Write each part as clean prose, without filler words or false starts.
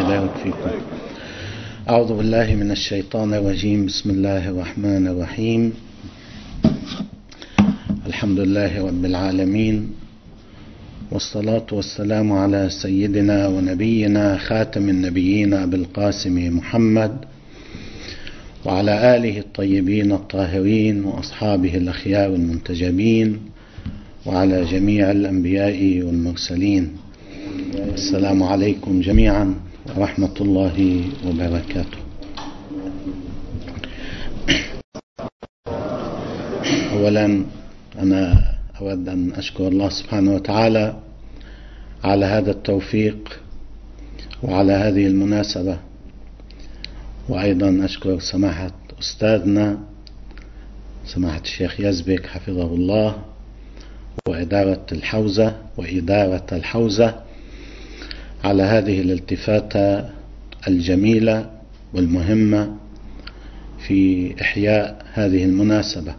يبارك فيكم. أعوذ بالله من الشيطان الرجيم. بسم الله الرحمن الرحيم. الحمد لله رب العالمين، والصلاة والسلام على سيدنا ونبينا خاتم النبيين أبي القاسم محمد وعلى آله الطيبين الطاهرين وأصحابه الأخيار المنتجبين وعلى جميع الأنبياء والمرسلين. السلام عليكم جميعا ورحمة الله وبركاته. أولا أنا أود أن أشكر الله سبحانه وتعالى على هذا التوفيق وعلى هذه المناسبة، وأيضا أشكر سماحة أستاذنا سماحة الشيخ يزبك حفظه الله وإدارة الحوزة على هذه الالتفاتة الجميلة والمهمة في إحياء هذه المناسبة.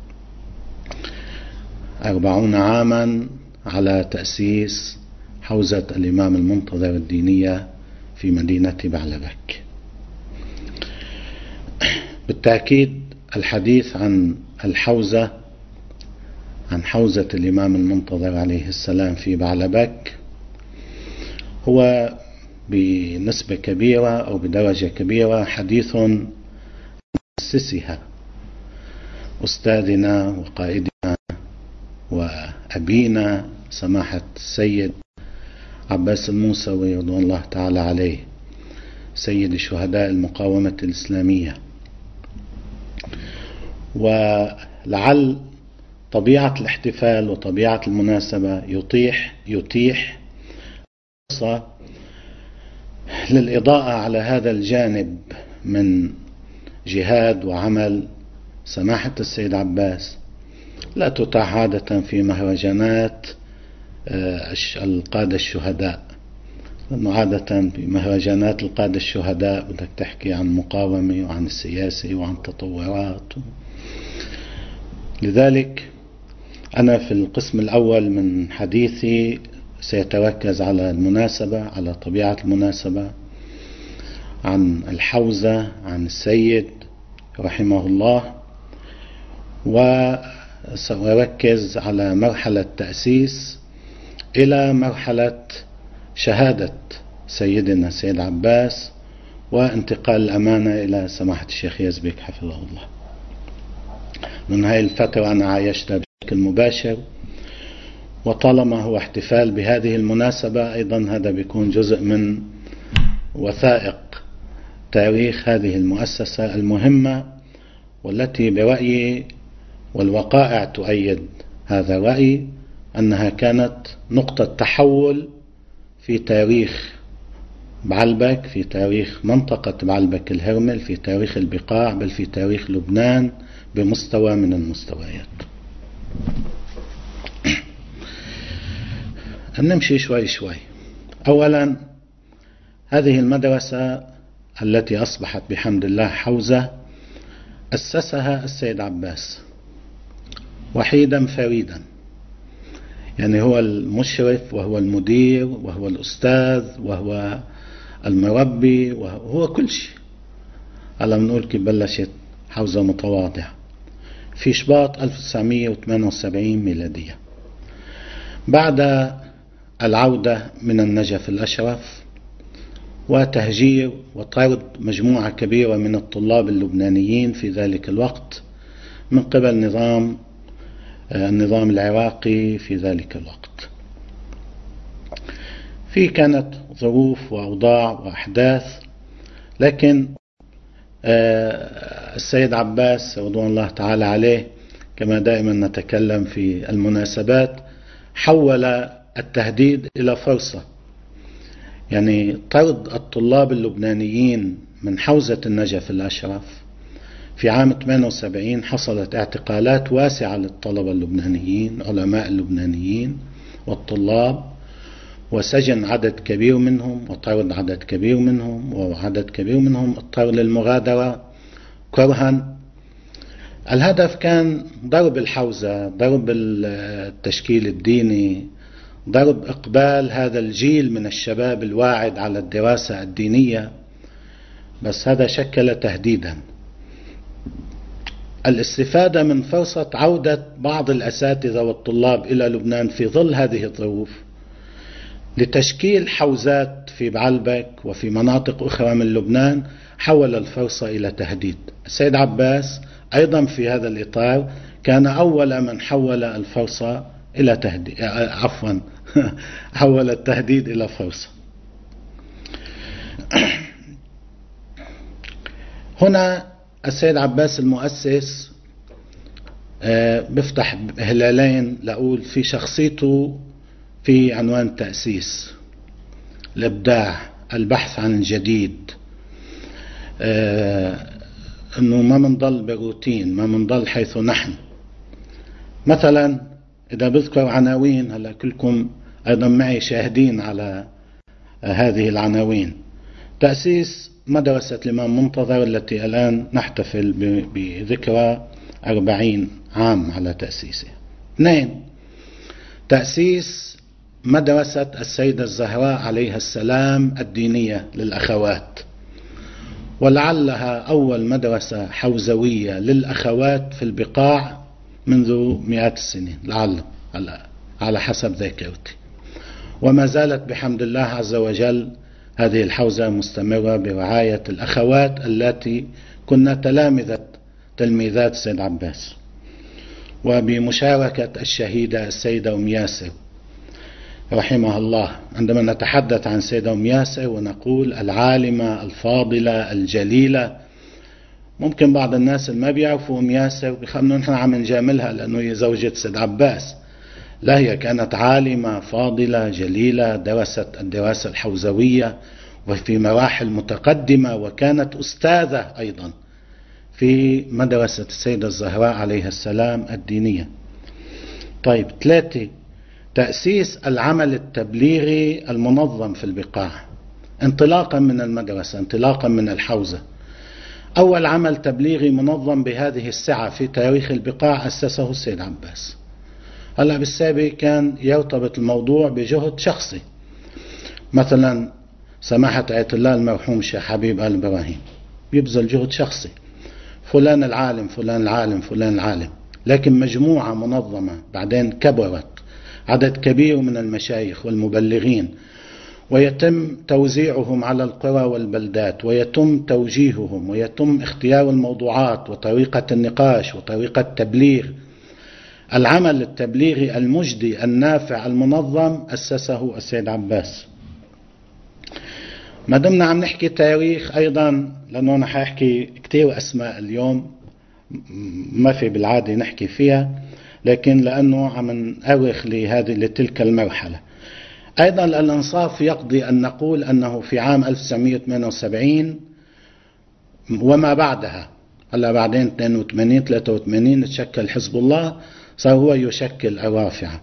40 عاما على تأسيس حوزة الإمام المنتظر الدينية في مدينة بعلبك. بالتأكيد الحديث عن حوزة الإمام المنتظر عليه السلام في بعلبك هو بنسبة كبيرة أو بدرجة كبيرة حديث مؤسسها أستاذنا وقائدنا وأبينا سماحة السيد عباس الموسوي رضوان الله تعالى عليه، سيد شهداء المقاومة الإسلامية. ولعل طبيعة الاحتفال وطبيعة المناسبة يتيح فرصة للإضاءة على هذا الجانب من جهاد وعمل سماحة السيد عباس، لا تتاح عادة في مهرجانات القادة الشهداء، لأنه عادة في مهرجانات القادة الشهداء بدك تحكي عن مقاومة وعن السياسة وعن تطورات. لذلك أنا في القسم الأول من حديثي سيتركز على المناسبة، على طبيعة المناسبة، عن الحوزة، عن السيد رحمه الله، وسأركز على مرحلة تأسيس إلى مرحلة شهادة سيدنا سيد عباس وانتقال الأمانة إلى سماحة الشيخ يزبك حفظه الله. من هذه الفترة أنا عايشتها بشكل مباشر، وطالما هو احتفال بهذه المناسبة أيضا هذا بيكون جزء من وثائق تاريخ هذه المؤسسة المهمة، والتي برأيي والوقائع تؤيد هذا الرأي أنها كانت نقطة تحول في تاريخ بعلبك، في تاريخ منطقة بعلبك الهرمل، في تاريخ البقاع، بل في تاريخ لبنان بمستوى من المستويات. نمشي شوي شوي. أولا هذه المدرسة التي أصبحت بحمد الله حوزة أسسها السيد عباس وحيدا فريدا، يعني هو المشرف وهو المدير وهو الأستاذ وهو المربي وهو كل شيء. على منقول كيف بلشت حوزة متواضعة في شباط 1978 ميلادية، بعد العودة من النجف الأشرف وتهجير وطرد مجموعة كبيرة من الطلاب اللبنانيين في ذلك الوقت من قبل النظام العراقي في ذلك الوقت. كانت ظروف وأوضاع وأحداث، لكن السيد عباس رضوان الله تعالى عليه كما دائما نتكلم في المناسبات حول التهديد إلى فرصة. يعني طرد الطلاب اللبنانيين من حوزة النجف الأشرف في عام 78 حصلت اعتقالات واسعة للطلبة اللبنانيين، علماء اللبنانيين والطلاب، وسجن عدد كبير منهم وطرد عدد كبير منهم، وعدد كبير منهم اضطر للمغادرة كرها. الهدف كان ضرب الحوزة، ضرب التشكيل الديني، ضرب إقبال هذا الجيل من الشباب الواعد على الدراسة الدينية، بس هذا شكل تهديدا. الاستفادة من فرصة عودة بعض الأساتذة والطلاب إلى لبنان في ظل هذه الظروف لتشكيل حوزات في بعلبك وفي مناطق أخرى من لبنان حول الفرصة إلى تهديد. السيد عباس أيضا في هذا الإطار كان أول من حول الفرصة إلى تهديد، حول التهديد إلى فرصة. هنا السيد عباس المؤسس بفتح هلالين لأقول في شخصيته في عنوان التأسيس، الإبداع، البحث عن الجديد، أنه ما منضل بالروتين، ما منضل حيث نحن. مثلا إذا بذكر عناوين، هلا كلكم أيضا معي شاهدين على هذه العناوين: تأسيس مدرسة الإمام منتظر التي الآن نحتفل بذكرى 40 عام على تأسيسها. 2، تأسيس مدرسة السيدة الزهراء عليها السلام الدينية للأخوات، ولعلها أول مدرسة حوزوية للأخوات في البقاع منذ مئات السنين، لعل على حسب ذاكرتي. وما زالت بحمد الله عز وجل هذه الحوزة مستمرة برعاية الأخوات التي كنا تلميذات السيد عباس، وبمشاركة الشهيدة السيدة أم ياسر رحمها الله. عندما نتحدث عن السيدة أم ياسر ونقول العالمة الفاضلة الجليلة، ممكن بعض الناس اللي ما بيعرفوا أم ياسر بيخمنوا نحن عم نجاملها لأنه هي زوجة السيد عباس. لا، هي كانت عالمة فاضلة جليلة، درست الدراسة الحوزوية وفي مراحل متقدمة، وكانت أستاذة أيضا في مدرسة السيدة الزهراء عليها السلام الدينية. طيب، 3، تأسيس العمل التبليغي المنظم في البقاع انطلاقا من المدرسة، انطلاقا من الحوزة. أول عمل تبليغي منظم بهذه السعة في تاريخ البقاع أسسه السيد عباس. هلا بالسابق كان يرتبط الموضوع بجهد شخصي، مثلا سماحة آية الله المرحوم الشيخ حبيب آل إبراهيم يبذل جهد شخصي، فلان العالم فلان العالم فلان العالم، لكن مجموعة منظمة بعدين كبرت، عدد كبير من المشايخ والمبلغين، ويتم توزيعهم على القرى والبلدات، ويتم توجيههم، ويتم اختيار الموضوعات وطريقة النقاش وطريقة التبليغ. العمل التبليغي المجدي النافع المنظم أسسه السيد عباس. ما دمنا عم نحكي تاريخ أيضا، لأنه أنا حاحكي كتير أسماء اليوم ما في بالعادة نحكي فيها، لكن لأنه عم نأرخ لتلك المرحلة. أيضا الإنصاف يقضي أن نقول أنه في عام 1978 وما بعدها، هلا بعدين 82 83 تشكل حزب الله، صار هو يشكل الرافعة.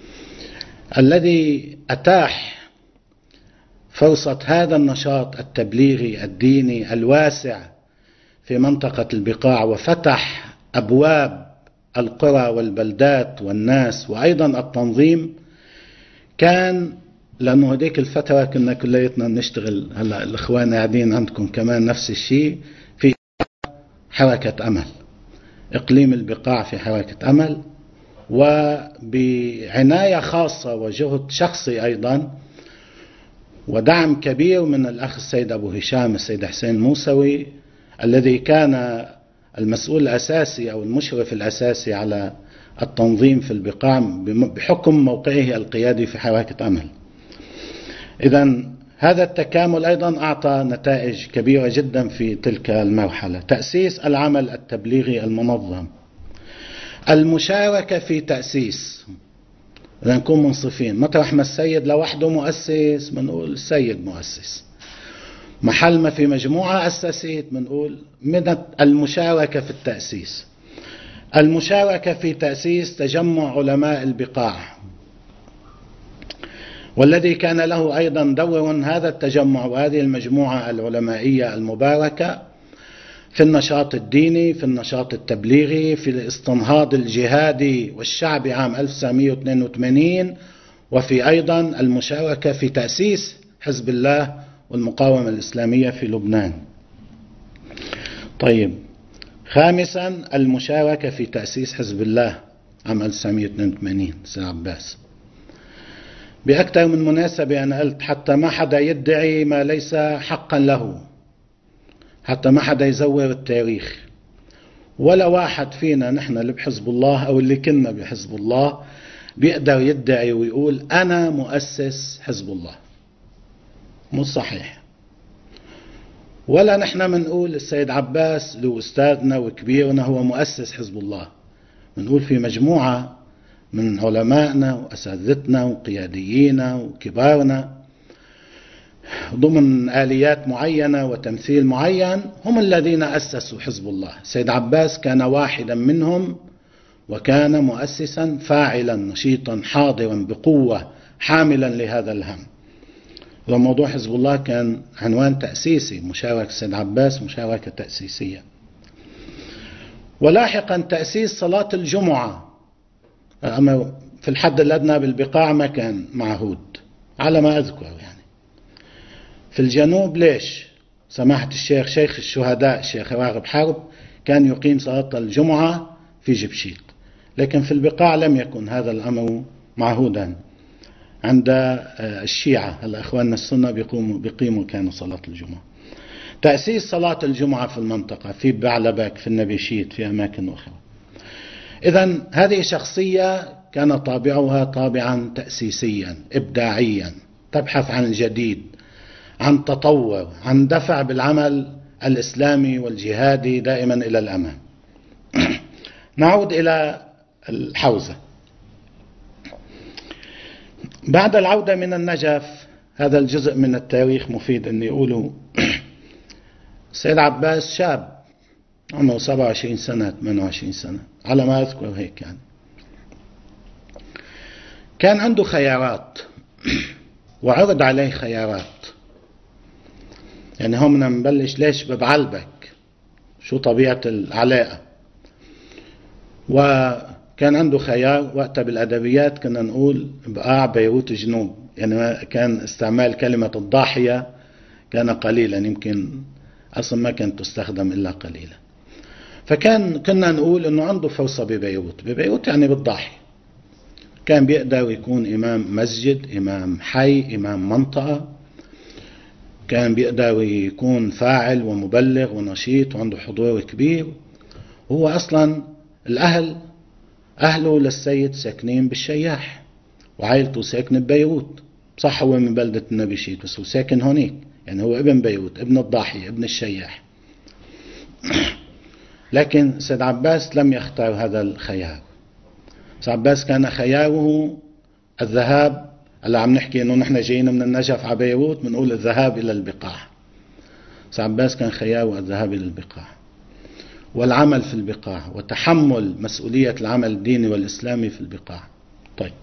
الذي أتاح فرصة هذا النشاط التبليغي الديني الواسع في منطقة البقاع، وفتح أبواب القرى والبلدات والناس وأيضا التنظيم، كان لأنه هذيك الفترة كنا كليتنا نشتغل، هلا الإخوان قاعدين عندكم كمان نفس الشيء، في حركة أمل، إقليم البقاع في حركة أمل، وبعناية خاصة وجهد شخصي أيضا ودعم كبير من الأخ السيد أبو هشام السيد حسين موسوي، الذي كان المسؤول الأساسي أو المشرف الأساسي على التنظيم في البقاع بحكم موقعه القيادي في حركة أمل. إذن هذا التكامل أيضا أعطى نتائج كبيرة جدا في تلك المرحلة. تأسيس العمل التبليغي المنظم، المشاركة في تأسيس، إذا نكون منصفين، مطرح ما السيد لوحده مؤسس بنقول السيد مؤسس، محل ما في مجموعة أسست بنقول من المشاركة في التأسيس. المشاركة في تأسيس تجمع علماء البقاع، والذي كان له أيضا دور هذا التجمع وهذه المجموعة العلمائية المباركة في النشاط الديني، في النشاط التبليغي، في الاستنهاض الجهادي والشعبي عام 1982، وفي أيضا المشاركة في تأسيس حزب الله والمقاومة الإسلامية في لبنان. طيب، خامسا المشاركة في تأسيس حزب الله عام 1982 سيد عباس. بأكثر من مناسبة أنا قلت حتى ما حدا يدعي ما ليس حقا له، حتى ما حدا يزور التاريخ، ولا واحد فينا نحن اللي بحزب الله أو اللي كنا بحزب الله بيقدر يدعي ويقول أنا مؤسس حزب الله. مش صحيح. ولا نحن منقول السيد عباس اللي هو أستاذنا وكبيرنا هو مؤسس حزب الله. منقول في مجموعة من علمائنا وأساتذتنا وقياديينا وكبارنا ضمن آليات معينة وتمثيل معين هم الذين أسسوا حزب الله. سيد عباس كان واحدا منهم، وكان مؤسسا فاعلا نشيطا حاضرا بقوة حاملا لهذا الهم. وموضوع حزب الله كان عنوان تأسيسي، مشاركة سيد عباس مشاركة تأسيسية. ولاحقا تأسيس صلاة الجمعة، أما في الحد الأدنى بالبقاع ما كان معهود على ما أذكر يعني. في الجنوب ليش؟ سماحة الشيخ شيخ الشهداء الشيخ راغب حرب كان يقيم صلاة الجمعة في جبشيت، لكن في البقاع لم يكن هذا الأمر معهودا. عند الشيعة الأخوان السنة بيقيموا كانوا صلاة الجمعة. تأسيس صلاة الجمعة في المنطقة، في بعلبك، في النبيشيت، في أماكن أخرى. إذن هذه شخصية كان طابعها طابعا تأسيسيا إبداعيا، تبحث عن الجديد، عن تطور، عن دفع بالعمل الإسلامي والجهادي دائما إلى الأمام. نعود إلى الحوزة. بعد العودة من النجف، هذا الجزء من التاريخ مفيد أن يقولوا سيد عباس شاب عمره 27 سنة 28 سنة على ما أذكر هيك يعني. كان عنده خيارات وعرض عليه خيارات. يعني هم نبلش ليش ببعلبك، شو طبيعة العلاقة. وكان عنده خيار وقتها بالأدبيات كنا نقول بقاع بيروت جنوب، يعني كان استعمال كلمة الضاحية كان قليلا، يمكن أصلا ما كانت تستخدم إلا قليلا. كنا نقول أنه عنده فرصة ببيروت يعني بالضاحية. كان بيقدر يكون إمام مسجد، إمام حي، إمام منطقة، كان بيقدر يكون فاعل ومبلغ ونشيط وعنده حضور كبير. هو أصلا أهله للسيد ساكنين بالشياح وعائلته ساكنة ببيروت. صح هو من بلدة النبيشيت بس هو ساكن هونيك، يعني هو ابن بيروت، ابن الضاحية، ابن الشياح. لكن سيد عباس لم يختار هذا الخيار. سيد عباس كان خياره الذهاب. هلا عم نحكي انه نحن جايين من النجف على بيروت بنقول الذهاب الى البقاع. سيد عباس كان خياره الذهاب الى البقاع والعمل في البقاع وتحمل مسؤولية العمل الديني والإسلامي في البقاع. طيب،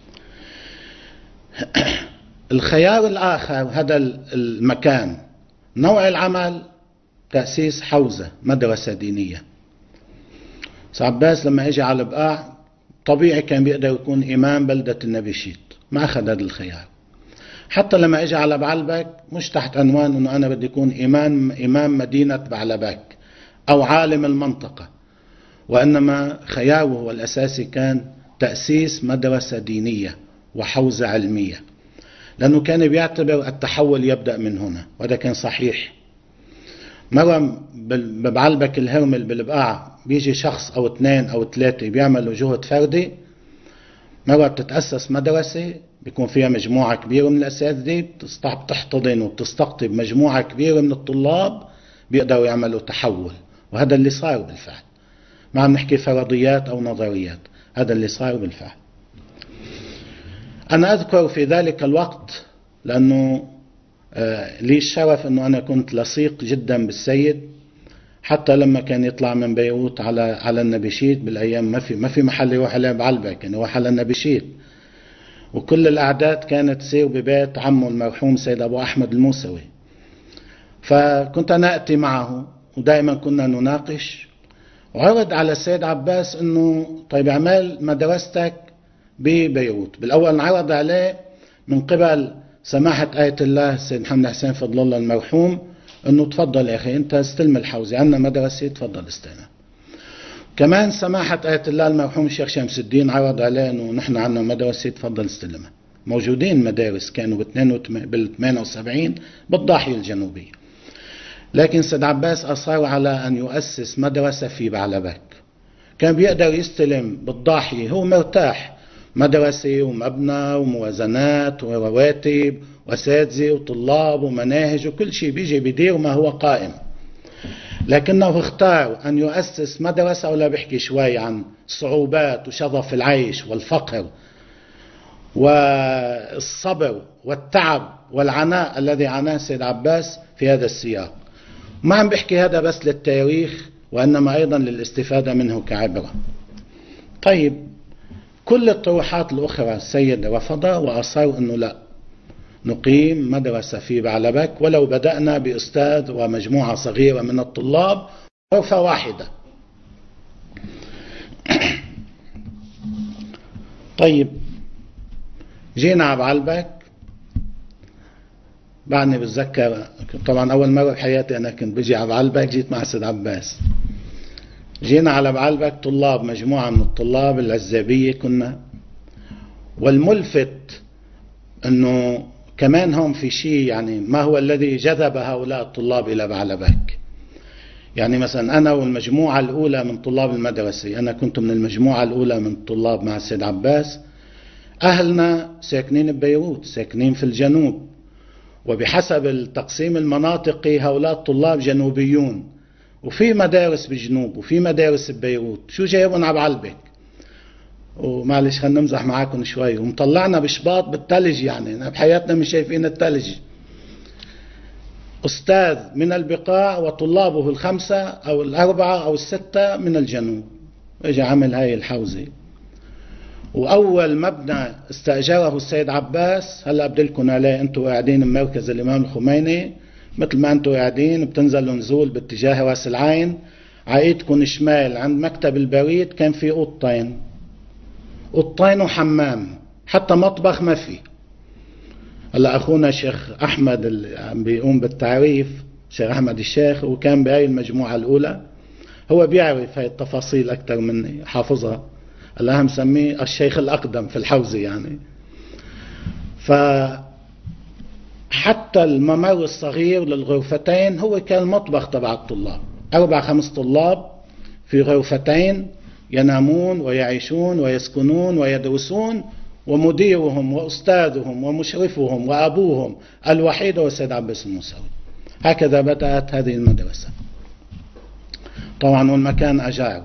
الخيار الآخر هذا المكان، نوع العمل تأسيس حوزة مدرسة دينية. سيد عباس لما اجى على البقاع طبيعي كان بيقدر يكون إمام بلدة النبيشيت، ما أخذ هذا الخيار. حتى لما اجى على بعلبك مش تحت عنوان انه انا بدي اكون امام مدينة بعلبك او عالم المنطقة، وانما خياره الاساسي كان تأسيس مدرسة دينية وحوزة علمية، لانه كان بيعتبر التحول يبدأ من هنا، وهذا كان صحيح. مرة ببعلبك الهرمل بالبقاع بيجي شخص او 2 أو 3 بيعملوا جهد فردي. مرة بتتأسس مدرسة بيكون فيها مجموعة كبيرة من الأساتذة بتحتضن وبتستقطب مجموعة كبيرة من الطلاب بيقدروا يعملوا تحول، وهذا اللي صار بالفعل. ما عم نحكي فرضيات أو نظريات، هذا اللي صار بالفعل. أنا أذكر في ذلك الوقت لأنه لي الشرف أنه أنا كنت لصيق جدا بالسيد، حتى لما كان يطلع من بيروت على النبيشيت بالأيام ما في محل يروح عليه بعلبك، كان يروح على النبيشيت، وكل الأعداد كانت تصير ببيت عمه المرحوم سيد أبو أحمد الموسوي. فكنت أنا أتي معه ودائما كنا نناقش، وعرض على السيد عباس أنه طيب اعمل مدرستك ببيروت. بالأول انعرض عليه من قبل سماحة آية الله السيد محمد حسين فضل الله المرحوم أنه تفضل يا أخي أنت استلم الحوزة، عندنا مدرسة تفضل استلم. كمان سماحة آية الله المرحوم الشيخ شمس الدين عرض عليه أنه نحن عندنا مدرسة تفضل استلمها. موجودين مدارس كانوا بال 78 بالضاحية الجنوبية، لكن سيد عباس أصر على أن يؤسس مدرسة في بعلبك. كان بيقدر يستلم بالضاحية، هو مرتاح، مدرسة ومبنى وموازنات ورواتب وأساتذة وطلاب ومناهج وكل شيء بيجي بدير ما هو قائم. لكنه اختار أن يؤسس مدرسة، ولا بيحكي شوي عن صعوبات وشظف العيش والفقر والصبر والتعب والعناء الذي عاناه سيد عباس في هذا السياق. ما عم بيحكي هذا بس للتاريخ، وإنما أيضا للاستفادة منه كعبرة. طيب، كل الطروحات الأخرى السيد رفضها وأصر أنه لا، نقيم مدرسة في بعلبك ولو بدأنا بأستاذ ومجموعة صغيرة من الطلاب، غرفة واحدة. طيب، جينا على بعلبك. بعدني بتذكر طبعا أول مرة بحياتي أنا كنت بجي على بعلبك، جيت مع سيد عباس. جينا على بعلبك طلاب، مجموعة من الطلاب العزابية كنا. والملفت أنه كمان هم في شيء، يعني ما هو الذي جذب هؤلاء الطلاب إلى بعلبك. يعني مثلا أنا والمجموعة الأولى من طلاب المدرسة، أنا كنت من المجموعة الأولى من الطلاب مع السيد عباس، أهلنا ساكنين ببيروت، ساكنين في الجنوب، وبحسب التقسيم المناطقي هؤلاء الطلاب جنوبيون، وفي مدارس بالجنوب وفي مدارس ببيروت. شو جايبهم على بعلبك؟ ومعلش خلينا نمزح معاكم شوي، ومطلعنا بشباط بالثلج، يعني بحياتنا مش شايفين الثلج. أستاذ من البقاع وطلابه الخمسة أو الأربعة أو الستة من الجنوب، اجى عمل هاي الحوزة. وأول مبنى استأجره السيد عباس، هلأ بدلكم عليه، أنتوا قاعدين بمركز الإمام الخميني، مثل ما أنتوا قاعدين بتنزلوا نزول باتجاه راس العين، عايدكم شمال عند مكتب البريد كان في أوضتين وحمام، حتى مطبخ ما في. هلا أخونا الشيخ أحمد اللي عم بيقوم بالتعريف، الشيخ أحمد الشيخ، وكان بهاي المجموعة الأولى، هو بيعرف هاي التفاصيل أكثر مني، حافظها. هلا مسميه الشيخ الأقدم في الحوزة يعني. فحتى الممر الصغير للغرفتين هو كان المطبخ تبع الطلاب، 4-5 طلاب في غرفتين ينامون ويعيشون ويسكنون ويدرسون، ومديرهم وأستاذهم ومشرفهم وأبوهم الوحيد هو السيد عباس الموسوي. هكذا بدأت هذه المدرسة. طبعا والمكان أجار.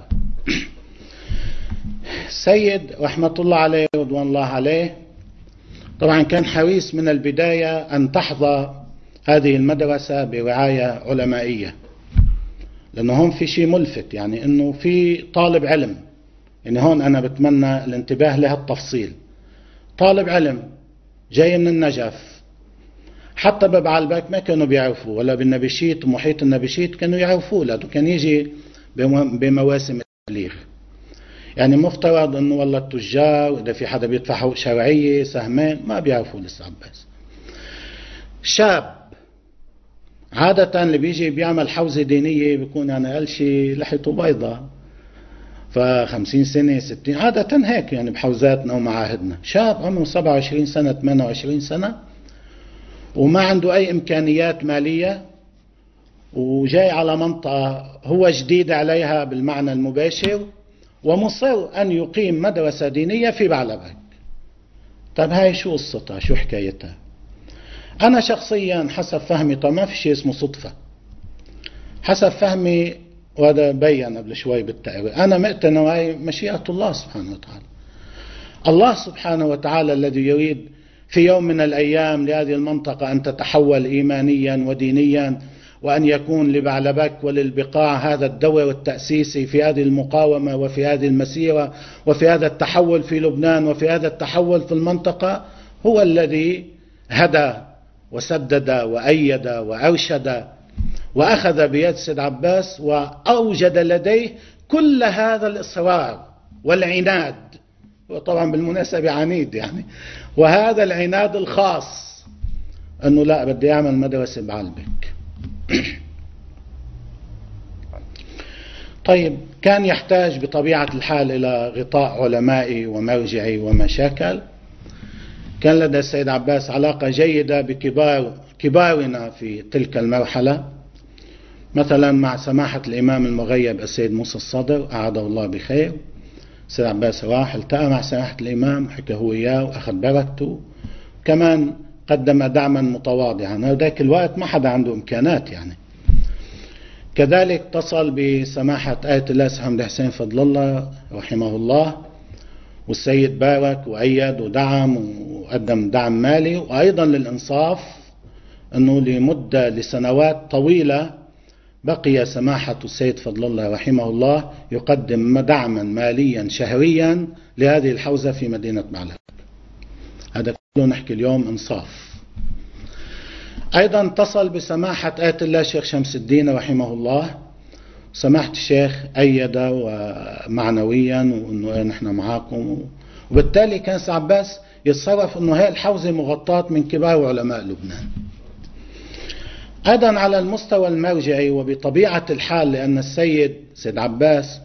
السيد رحمة الله عليه ورضوان الله عليه طبعا كان حريص من البداية أن تحظى هذه المدرسة برعاية علمائية، لأنه هون في شيء ملفت، يعني أنه في طالب علم. يعني هون أنا بتمنى الانتباه لهالتفصيل. طالب علم جاي من النجف، حتى ببعلبك ما كانوا بيعرفوا، ولا بالنبشيت ومحيط النبشيت كانوا يعرفوه، لأنه كان يجي بمواسم التبليغ. يعني مفترض أنه والله التجار إذا في حدا بيدفع حقوق شرعية سهمين ما بيعرفوا لسه عباس. شاب عادة اللي بيجي بيعمل حوزة دينية بيكون يعني أقل شيء لحيته بيضة، ف50 سنة 60 عادة هيك يعني بحوزاتنا ومعاهدنا. شاب عمره 27 سنة 28 سنة وما عنده أي إمكانيات مالية، وجاي على منطقة هو جديد عليها بالمعنى المباشر، ومصر أن يقيم مدرسة دينية في بعلبك. طيب هاي شو قصتها؟ شو حكايتها؟ أنا شخصيا حسب فهمي، طبعا ما في شيء اسمه صدفة، حسب فهمي، وهذا بيّن قبل شوي بالتأويل، أنا مقتنع وهي مشيئة الله سبحانه وتعالى. الله سبحانه وتعالى الذي يريد في يوم من الأيام لهذه المنطقة أن تتحول إيمانيا ودينيا، وأن يكون لبعلبك وللبقاع هذا الدور التأسيسي في هذه المقاومة وفي هذه المسيرة وفي هذا التحول في لبنان وفي هذا التحول في المنطقة، هو الذي هدى وسدد وأيد وأرشد وأخذ بيد سيد عباس، وأوجد لديه كل هذا الإصرار والعناد وطبعا بالمناسبة عنيد يعني، وهذا العناد الخاص أنه لا بدي أعمل مدرسة بعلبك. طيب كان يحتاج بطبيعة الحال إلى غطاء علمائي ومرجعي ومشاكل. كان لدى السيد عباس علاقة جيدة بكبارنا في تلك المرحلة، مثلا مع سماحة الإمام المغيب السيد موسى الصدر أعاده الله بخير. السيد عباس راح التقى مع سماحة الإمام، حكى هو إياه وأخذ بركته، كمان قدم دعما متواضعا. ذاك الوقت ما حدا عنده إمكانات يعني. كذلك اتصل بسماحة آية الله سي حمد حسين فضل الله رحمه الله، والسيد بارك وأيد ودعم وقدم دعم مالي. وأيضا للإنصاف أنه لسنوات طويلة بقي سماحة السيد فضل الله رحمه الله يقدم دعما ماليا شهريا لهذه الحوزة في مدينة بعلبك. هذا كله نحكي اليوم إنصاف. أيضا اتصل بسماحة آية الله الشيخ شمس الدين رحمه الله. سماحة الشيخ أيد معنويا وأنه نحن معاكم، وبالتالي كان سي عباس يتصرف أنه هي الحوزة مغطاة من كبار علماء لبنان. أيضا على المستوى المرجعي وبطبيعة الحال، لأن السيد سيد عباس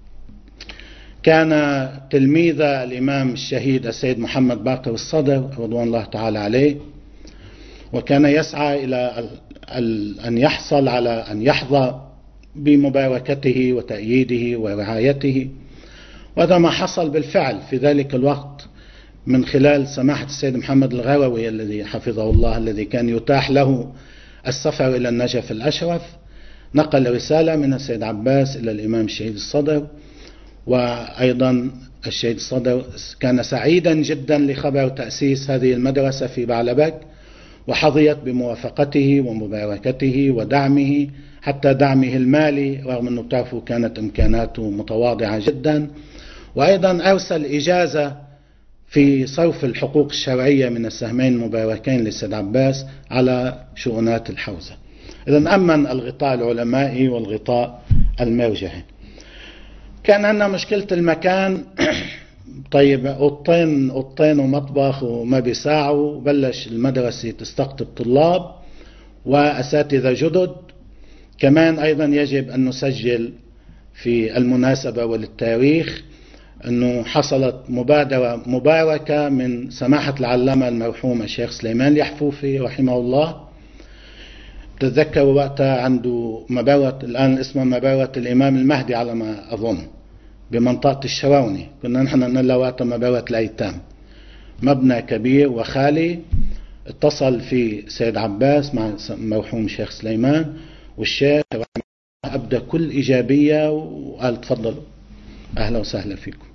كان تلميذ الإمام الشهيد السيد محمد باقر الصدر رضوان الله تعالى عليه، وكان يسعى إلى أن يحصل على أن يحظى بمباركته وتأييده ورعايته، وهذا ما حصل بالفعل في ذلك الوقت من خلال سماحة السيد محمد الغروي الذي حفظه الله، الذي كان يتاح له السفر إلى النجف الأشرف. نقل رسالة من السيد عباس إلى الإمام الشهيد الصدر، وأيضا الشهيد الصدر كان سعيدا جدا لخبر تأسيس هذه المدرسة في بعلبك، وحظيت بموافقته ومباركته ودعمه، حتى دعمه المالي، رغم أنه تعرفوا كانت إمكاناته متواضعة جدا. وأيضا أرسل إجازة في صرف الحقوق الشرعية من السهمين المباركين للسيد عباس على شؤونات الحوزة. إذن أمن الغطاء العلمائي والغطاء المرجعي. كان عندنا مشكلة المكان. طيب أوضتين ومطبخ وما بيساعوا، وبلش المدرسة تستقطب طلاب وأساتذة جدد. كمان أيضا يجب أن نسجل في المناسبة وللتاريخ أنه حصلت مبادرة مباركة من سماحة العلامة المرحوم الشيخ سليمان اليحفوفي رحمه الله. تتذكروا وقتها عنده مبارة الآن اسمها مبارة الإمام المهدي على ما أظن بمنطقة الشراوني، كنا نحن نلا وقتها مبارة الأيتام، مبنى كبير وخالي. اتصل في سيد عباس مع مرحوم الشيخ سليمان، والشيخ أبدأ كل إيجابية وقال تفضلوا أهلا وسهلا فيكم.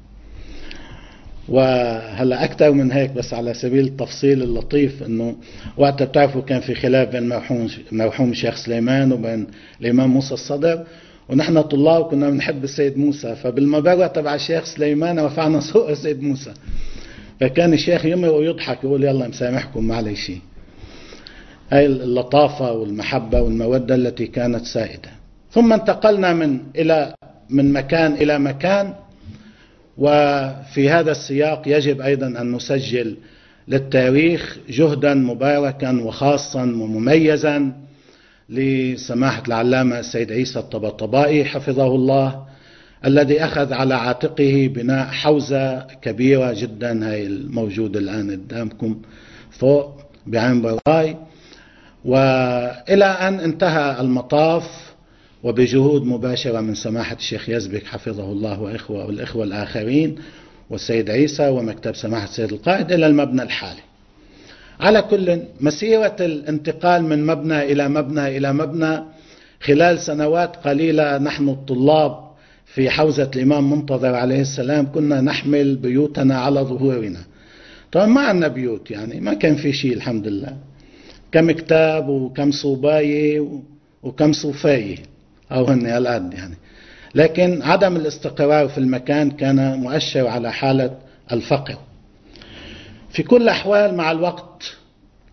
وهلا أكثر من هيك، بس على سبيل التفصيل اللطيف، أنه وقتها بتعرفوا كان في خلاف بين مرحوم الشيخ سليمان وبين الإمام موسى الصدر، ونحن طلاب كنا بنحب السيد موسى، فبالمبادرة تبع الشيخ سليمان رفعنا صوت السيد موسى، فكان الشيخ يمر ويضحك يقول يلا مسامحكم ما علي شيء. هاي اللطافة والمحبة والمودة التي كانت سائدة. ثم انتقلنا من مكان إلى مكان، وفي هذا السياق يجب أيضا أن نسجل للتاريخ جهدا مباركا وخاصا ومميزا لسماحة العلامة السيد عيسى الطباطبائي حفظه الله، الذي أخذ على عاتقه بناء حوزة كبيرة جدا، هاي الموجودة الآن قدامكم فوق بعين براي، وإلى أن انتهى المطاف وبجهود مباشرة من سماحة الشيخ يزبك حفظه الله والإخوة الآخرين والسيد عيسى ومكتب سماحة السيد القائد إلى المبنى الحالي. على كل مسيرة الانتقال من مبنى إلى مبنى إلى مبنى خلال سنوات قليلة، نحن الطلاب في حوزة الإمام منتظر عليه السلام كنا نحمل بيوتنا على ظهورنا. طبعا ما عندنا بيوت، يعني ما كان في شيء الحمد لله، كم كتاب وكم صوباية وكم صوفاية أو هن الآن يعني، لكن عدم الاستقرار في المكان كان مؤشر على حالة الفقر. في كل الأحوال مع الوقت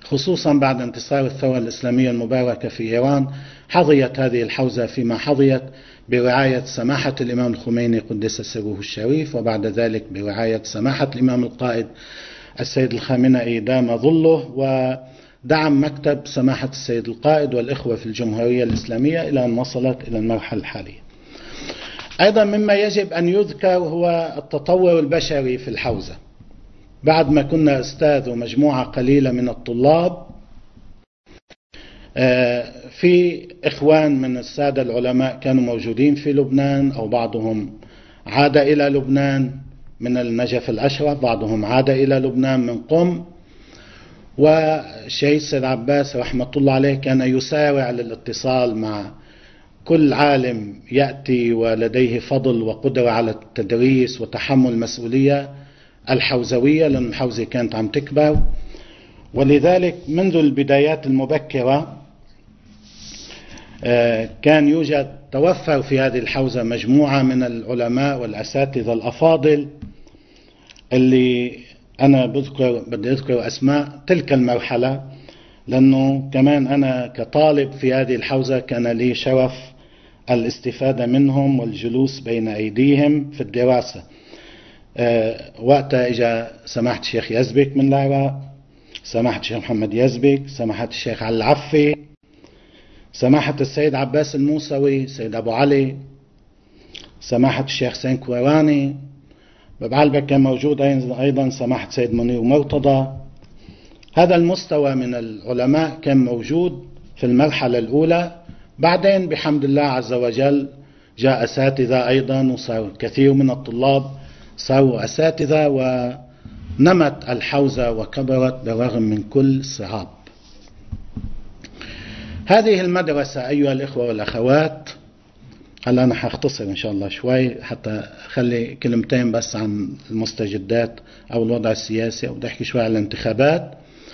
خصوصا بعد انتصار الثورة الإسلامية المباركة في إيران. حظيت هذه الحوزة فيما حظيت برعاية سماحة الإمام الخميني قدس سره الشريف، وبعد ذلك برعاية سماحة الإمام القائد السيد الخامنئي دام ظله، ودعم مكتب سماحة السيد القائد والإخوة في الجمهورية الإسلامية إلى أن وصلت إلى المرحلة الحالية. أيضا مما يجب أن يذكر هو التطور البشري في الحوزة. بعد ما كنا أستاذ ومجموعة قليلة من الطلاب، في إخوان من السادة العلماء كانوا موجودين في لبنان، أو بعضهم عاد إلى لبنان من النجف الأشرف، بعضهم عاد إلى لبنان من قم. والشيخ سيد عباس رحمة الله عليه كان يسارع للاتصال مع كل عالم يأتي ولديه فضل وقدرة على التدريس وتحمل المسؤولية الحوزوية، لأن الحوزة كانت عم تكبر. ولذلك منذ البدايات المبكرة كان يوجد توفر في هذه الحوزة مجموعة من العلماء والأساتذة الأفاضل، اللي أنا بدي أذكر أسماء تلك المرحلة، لأنه كمان أنا كطالب في هذه الحوزة كان لي شرف الاستفادة منهم والجلوس بين أيديهم في الدراسة. وقتها إجا سماحة الشيخ يزبك من العراق، سماحة الشيخ محمد يزبك، سماحة الشيخ علي العفي، سماحة السيد عباس الموسوي، سيد أبو علي، سماحة الشيخ سين كويراني. ببعلبك كان موجود أيضا سماحة سيد منير مرتضى. هذا المستوى من العلماء كان موجود في المرحلة الأولى. بعدين بحمد الله عز وجل جاء أساتذة أيضا، وصار كثير من الطلاب صاروا أساتذة، ونمت الحوزة وكبرت بالرغم من كل الصعاب. هذه المدرسة أيها الإخوة والأخوات، هلا أنا هختصر إن شاء الله شوي حتى أخلي كلمتين بس عن المستجدات أو الوضع السياسي، أو بدي أحكي شوي عن الانتخابات.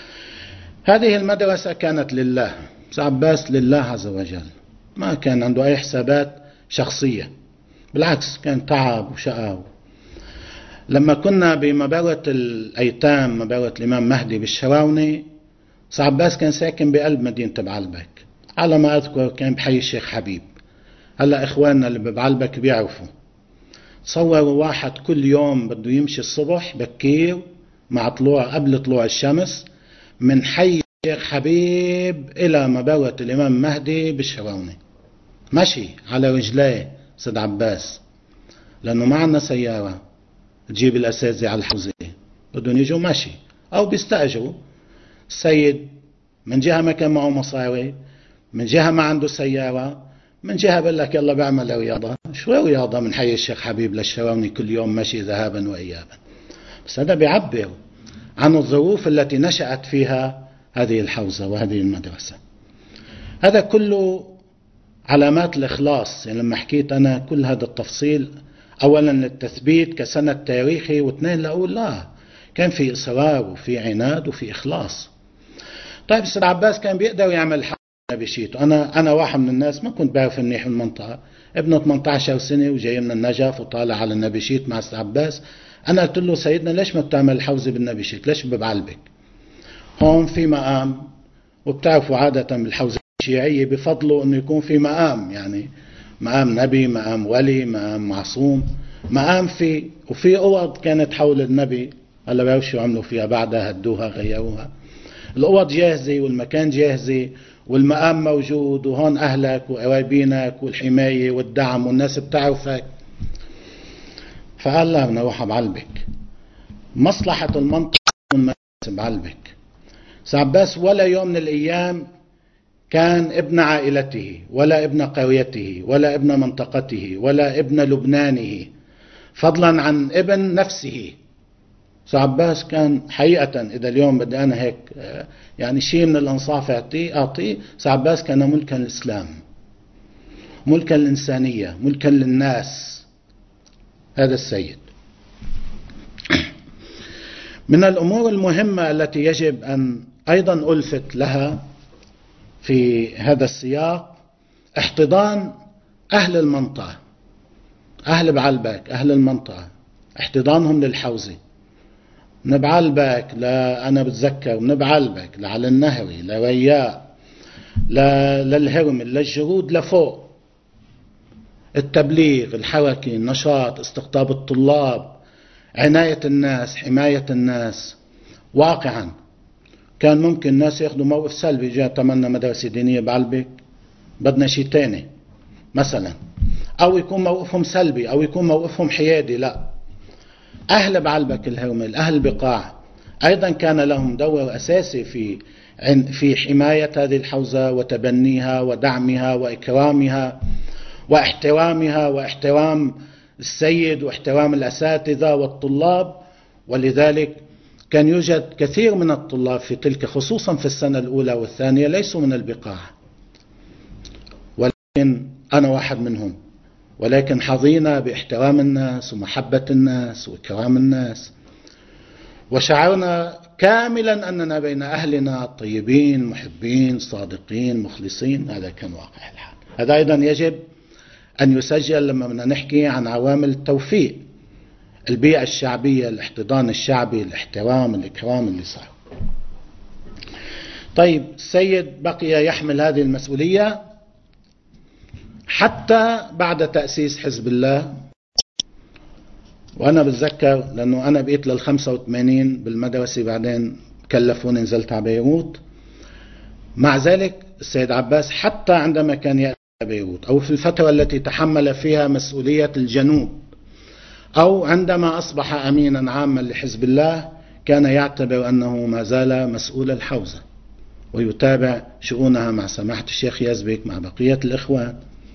هذه المدرسة كانت لله، عباس لله عز وجل، ما كان عنده أي حسابات شخصية، بالعكس كان تعب وشقى. لما كنا بمباراة الأيتام، مباراة الإمام مهدي بالشراوني، عباس كان ساكن بقلب مدينة بعلبك، على ما أذكر كان بحي الشيخ حبيب. هلا إخواننا اللي ببعلبك بيعرفوا، تصوروا واحد كل يوم بده يمشي الصبح بكير مع قبل طلوع الشمس من حي الشيخ حبيب إلى مباراة الإمام مهدي بالشراوني، مشي على رجليه سيد عباس، لأنه ما عندنا سيارة تجيب الأساتذة على الحوزة، بدهم يجوا مشي أو بيستأجروا. السيد من جهة ما كان معه مصاري، من جهة ما عنده سيارة، من جهة بقول لك يلا بعمل رياضة. شو رياضة من حي الشيخ حبيب للشراوني كل يوم مشي ذهابا وإيابا؟ بس هذا بيعبر عن الظروف التي نشأت فيها هذه الحوزة وهذه المدرسة. هذا كله علامات الإخلاص. يعني لما حكيت أنا كل هذا التفصيل، أولا للتثبيت كسنة تاريخي، واثنين لأقول لا، كان في إصرار وفي عناد وفي إخلاص. طيب السيد عباس كان بيقدر يعمل حق نبيشيته. أنا واحد من الناس ما كنت بعرف منيح المنطقة، ابنه 18 سنة وجاي من النجف وطالع على النبيشيت مع السيد عباس. أنا قلت له سيدنا ليش ما بتعمل حوزة بالنبيشيت، ليش ببعلبك؟ هون في مقام، وبتعرفوا عادة بالحوزة الشيعية بفضلوا أنه يكون في مقام، يعني مقام نبي، مقام ولي، مقام معصوم، مقام وفي أوض كانت حول النبي. هلا بعرف شو عملوا فيها بعدها، هدوها غيروها. الأوض جاهزة والمكان جاهزة والمقام موجود، وهون أهلك وقرايبينك والحماية والدعم والناس بتعرفك. فقال لا، نروح بعلبك، مصلحة المنطقة بعلبك. عباس ولا يوم من الأيام كان ابن عائلته ولا ابن قريته ولا ابن منطقته ولا ابن لبنانه، فضلا عن ابن نفسه. عباس كان حقيقة، إذا اليوم بدي أنا هيك يعني شيء من الأنصاف أعطيه، عباس كان ملكا للإسلام، ملكا للإنسانية، ملكا للناس. هذا السيد. من الأمور المهمة التي يجب أن أيضا ألفت لها في هذا السياق احتضان أهل المنطقة، أهل بعلبك، أهل المنطقة، احتضانهم للحوزة. من بعلبك أنا بتذكر من بعلبك لعلى النهري لرياء للهرمل للجرود لفوق، التبليغ، الحركي، النشاط، استقطاب الطلاب، عناية الناس، حماية الناس. واقعا كان ممكن الناس ياخذوا موقف سلبي، جاء تمنى مدرسة دينية بعلبك بدنا شيء تاني مثلا، أو يكون موقفهم سلبي أو يكون موقفهم حيادي. لا، أهل بعلبك الهرمل، أهل البقاع أيضا كان لهم دور أساسي في حماية هذه الحوزة وتبنيها ودعمها وإكرامها واحترامها واحترام السيد واحترام الأساتذة والطلاب. ولذلك كان يوجد كثير من الطلاب في تلك، خصوصا في السنة الأولى والثانية، ليسوا من البقاع، ولكن أنا واحد منهم، ولكن حظينا باحترام الناس ومحبة الناس وإكرام الناس، وشعرنا كاملا أننا بين أهلنا الطيبين محبين صادقين مخلصين. هذا كان واقع الحال. هذا أيضا يجب أن يسجل لما بدنا نحكي عن عوامل التوفيق، البيئة الشعبية، الاحتضان الشعبي، الاحترام، الإكرام اللي صار. طيب، السيد بقي يحمل هذه المسؤولية حتى بعد تأسيس حزب الله. وأنا بتذكر لأنه أنا بقيت لل85 بالمدرسة، بعدين كلفوني نزلت على بيروت. مع ذلك السيد عباس حتى عندما كان يأتي بيروت، أو في الفترة التي تحمل فيها مسؤولية الجنوب، أو عندما أصبح أمينا عاما لحزب الله، كان يعتبر أنه ما زال مسؤول الحوزة ويتابع شؤونها مع سماحة الشيخ يزبك مع بقية الإخوان.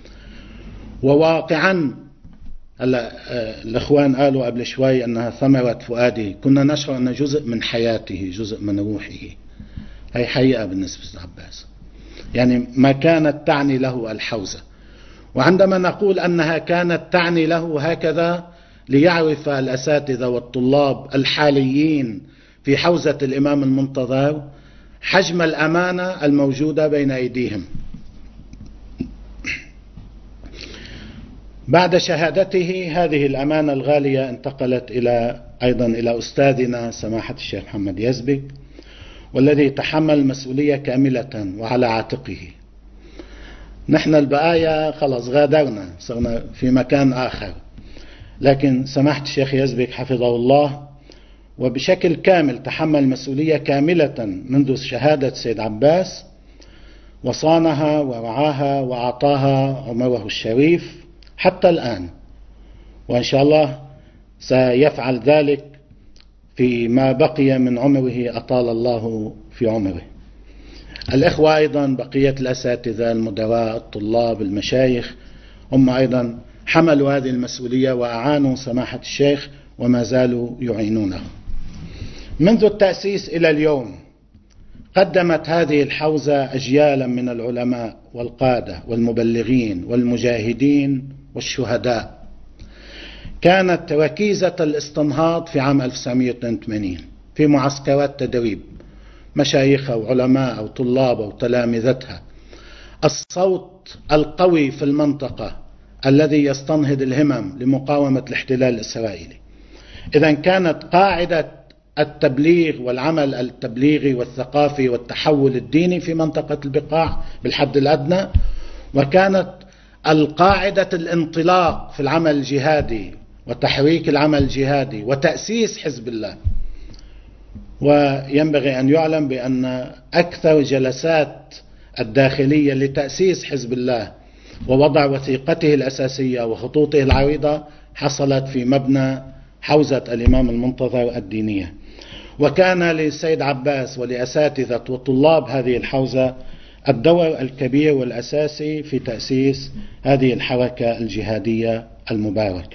وواقعا هلا الإخوان قالوا قبل شوي أنها ثمرة فؤاده، كنا نشعر أن جزء من حياته، جزء من روحه. هي حقيقة بالنسبة لعباس، يعني ما كانت تعني له الحوزة. وعندما نقول أنها كانت تعني له هكذا، ليعرف الأساتذة والطلاب الحاليين في حوزة الإمام المنتظر حجم الأمانة الموجودة بين أيديهم. بعد شهادته هذه الأمانة الغالية انتقلت أيضا إلى أستاذنا سماحة الشيخ محمد يزبك، والذي تحمل المسؤولية كاملة وعلى عاتقه. نحن البقايا خلاص غادرنا، صرنا في مكان آخر، لكن سماحة الشيخ يزبك حفظه الله وبشكل كامل تحمل مسؤولية كاملة منذ شهادة سيد عباس، وصانها ورعاها وأعطاها عمره الشريف حتى الآن، وإن شاء الله سيفعل ذلك فيما بقي من عمره، أطال الله في عمره. الإخوة أيضا بقية الأساتذة، المدراء، الطلاب، المشايخ، هم أيضا حملوا هذه المسؤولية وأعانوا سماحة الشيخ وما زالوا يعينونه. منذ التأسيس إلى اليوم قدمت هذه الحوزة أجيالا من العلماء والقادة والمبلغين والمجاهدين والشهداء. كانت ركيزة الاستنهاض في عام 1982 في معسكرات تدريب مشايخها وعلماء وطلاب وتلامذتها، الصوت القوي في المنطقة الذي يستنهض الهمم لمقاومة الاحتلال الإسرائيلي. إذن كانت قاعدة التبليغ والعمل التبليغي والثقافي والتحول الديني في منطقة البقاع بالحد الأدنى، وكانت القاعدة الانطلاق في العمل الجهادي وتحريك العمل الجهادي وتأسيس حزب الله. وينبغي أن يعلم بأن أكثر جلسات الداخلية لتأسيس حزب الله ووضع وثيقته الأساسية وخطوطه العريضة حصلت في مبنى حوزة الإمام المنتظر الدينية. وكان للسيد عباس ولأساتذة وطلاب هذه الحوزة الدور الكبير والأساسي في تأسيس هذه الحركة الجهادية المباركة.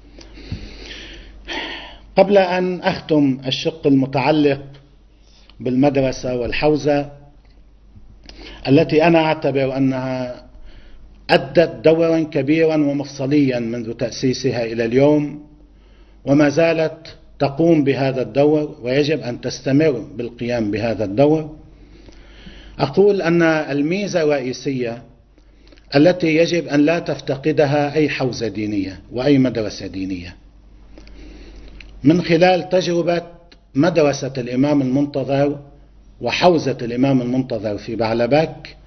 قبل أن أختم الشق المتعلق بالمدرسة والحوزة التي أنا أعتبر أنها أدت دورا كبيرا ومفصليا منذ تأسيسها إلى اليوم، وما زالت تقوم بهذا الدور ويجب أن تستمر بالقيام بهذا الدور، أقول أن الميزة الرئيسية التي يجب أن لا تفتقدها أي حوزة دينية وأي مدرسة دينية، من خلال تجربة مدرسة الإمام المنتظر وحوزة الإمام المنتظر في بعلبك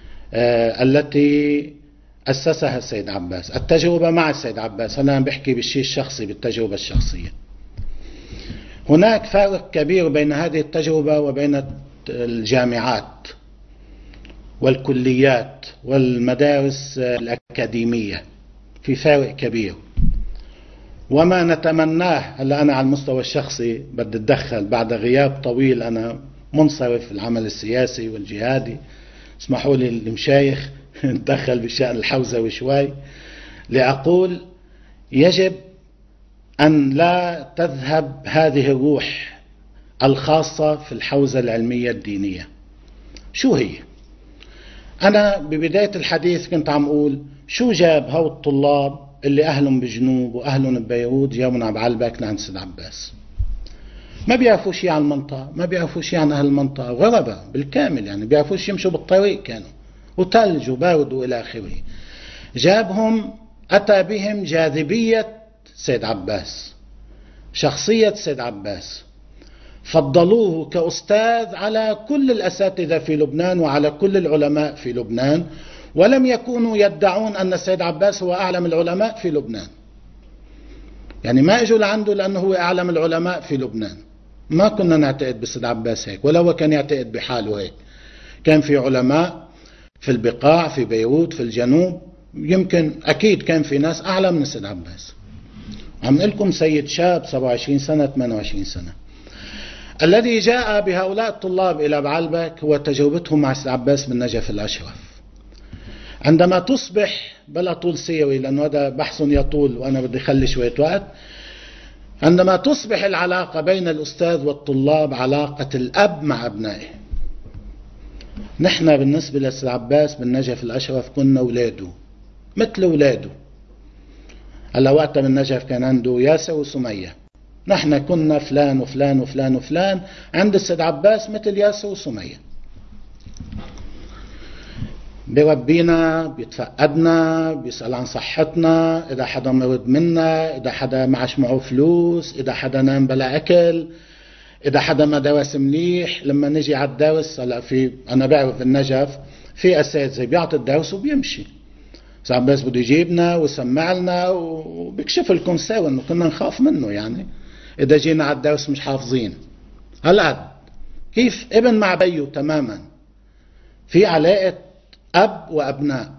التي أسسها السيد عباس. التجربة مع السيد عباس، أنا بحكي بالشيء الشخصي، بالتجربة الشخصية. هناك فارق كبير بين هذه التجربة وبين الجامعات والكليات والمدارس الأكاديمية، في فارق كبير. وما نتمناه، هلا أنا على المستوى الشخصي بدي أتدخل بعد غياب طويل، أنا منصرف العمل السياسي والجهادي، اسمحوا لي المشايخ نتدخل بالشأن الحوزوي شوي، لأقول يجب أن لا تذهب هذه الروح الخاصة في الحوزة العلمية الدينية. شو هي؟ أنا ببداية الحديث كنت عم أقول شو جاب هؤلاء الطلاب اللي أهلهم بجنوب وأهلهم ببيروت جابوا من بعلبك لعند سيد عباس؟ ما بيعرفوا شيء عن المنطقة، ما بيعرفوا شيء عن أهل المنطقة، غربة بالكامل، يعني بيعرفوش يمشوا بالطريق، كانوا وتلج وبارد وإلى آخره. جابهم، أتى بهم جاذبية سيد عباس، شخصية سيد عباس، فضلوه كأستاذ على كل الأساتذة في لبنان وعلى كل العلماء في لبنان، ولم يكونوا يدعون أن السيد عباس هو أعلم العلماء في لبنان. يعني ما اجوا لعنده لأنه هو أعلم العلماء في لبنان. ما كنا نعتقد بالسيد عباس هيك، ولا هو كان يعتقد بحاله هيك. كان في علماء في البقاع، في بيروت، في الجنوب، يمكن أكيد كان في ناس أعلى من السيد عباس. عم نقول لكم سيد شاب 27 سنة 28 سنة. الذي جاء بهؤلاء الطلاب إلى بعلبك هو تجربتهم مع السيد عباس بن نجف الأشرف. عندما تصبح، بلا طول سيوي لأنه هذا بحث يطول وأنا بدي أخلي شوية وقت، عندما تصبح العلاقة بين الأستاذ والطلاب علاقة الأب مع أبنائه. نحن بالنسبة للسيد عباس بن نجف الأشرف كنا أولاده، مثل أولاده. هلا وقتها بن نجف كان عنده ياسر وسمية، نحن كنا فلان وفلان وفلان وفلان عند السيد عباس مثل ياسر وسمية. بيربينا، بيتفقدنا، بيسأل عن صحتنا، إذا حدا مرض منا، إذا حدا معش معه فلوس، إذا حدا نام بلا أكل، إذا حدا ما درس مليح. لما نجي على الدرس، هلا في أنا بعرف النجف في أساتذة بيعطي الدرس وبيمشي. سيد عباس بده يجيبنا ويسمع لنا وبيكشف لكم سوا إنه كنا نخاف منه، يعني إذا جينا على الدرس مش حافظين. هلا كيف ابن مع بيه تماما، في علاقة أب وأبناء.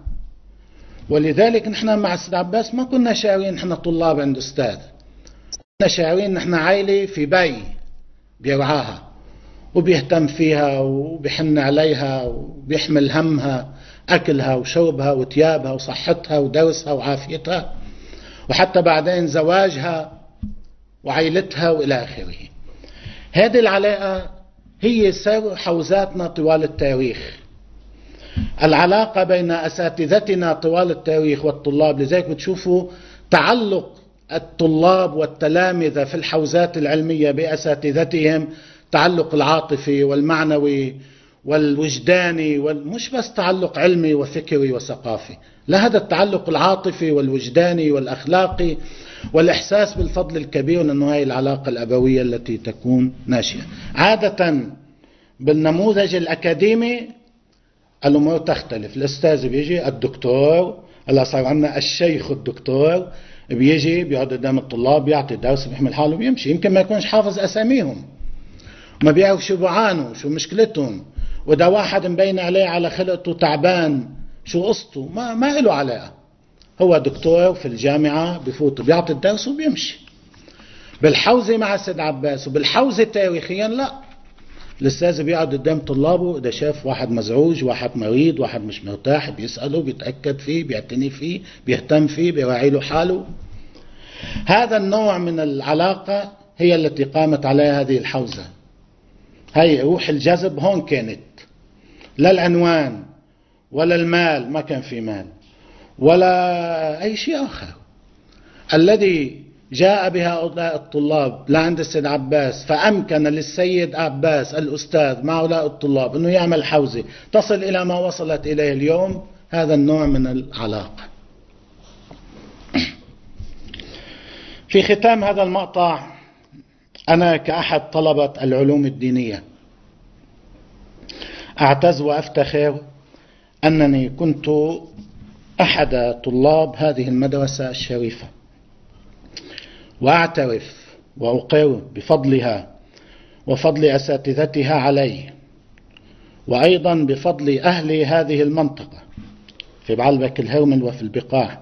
ولذلك نحن مع السيد عباس ما كنا شاعرين نحن طلاب عند أستاذ، كنا شاعرين نحن عائلة في بي بيرعاها وبيهتم فيها وبيحن عليها وبيحمل همها، أكلها وشربها وتيابها وصحتها ودرسها وعافيتها، وحتى بعدين زواجها وعائلتها وإلى آخره. هذه العلاقة هي سر حوزاتنا طوال التاريخ، العلاقة بين أساتذتنا طوال التاريخ والطلاب. لذلك بتشوفوا تعلق الطلاب والتلامذة في الحوزات العلمية بأساتذتهم، تعلق العاطفي والمعنوي والوجداني، مش بس تعلق علمي وفكري وثقافي، لا، هذا التعلق العاطفي والوجداني والأخلاقي والإحساس بالفضل الكبير، لأنه هذه العلاقة الأبوية التي تكون ناشئة. عادة بالنموذج الأكاديمي الأمور تختلف. الأستاذ بيجي، الدكتور، هلا صار عندنا الشيخ الدكتور، بيجي بيقعد قدام الطلاب بيعطي درس بيحمل حاله بيمشي. يمكن ما يكونش حافظ أساميهم، ما بيعرف شو بعانوا، شو مشكلتهم، وإذا واحد مبين عليه على خلقته تعبان شو قصته، ما له علاقة. هو دكتور في الجامعة، بفوت بيعطي الدرس وبيمشي. بالحوزة مع السيد عباس وبالحوزة تاريخيا لا، الأستاذ بيقعد قدام طلابه، إذا شاف واحد مزعوج، واحد مريض، واحد مش مرتاح، بيسأله، بيتأكد فيه، بيعتني فيه، بيهتم فيه، بيراعي له حاله. هذا النوع من العلاقة هي التي قامت عليها هذه الحوزة. هي روح الجذب هون كانت، لا العنوان ولا المال، ما كان في مال ولا أي شيء آخر. الذي جاء بهؤلاء الطلاب لعند السيد عباس، فأمكن للسيد عباس الأستاذ مع هؤلاء الطلاب أنه يعمل حوزة تصل إلى ما وصلت إليه اليوم، هذا النوع من العلاقة. في ختام هذا المقطع أنا كأحد طلبة العلوم الدينية أعتز وأفتخر أنني كنت أحد طلاب هذه المدرسة الشريفة، وأعترف وأقر بفضلها وفضل أساتذتها علي، وأيضا بفضل أهل هذه المنطقة في بعلبك الهرمل وفي البقاع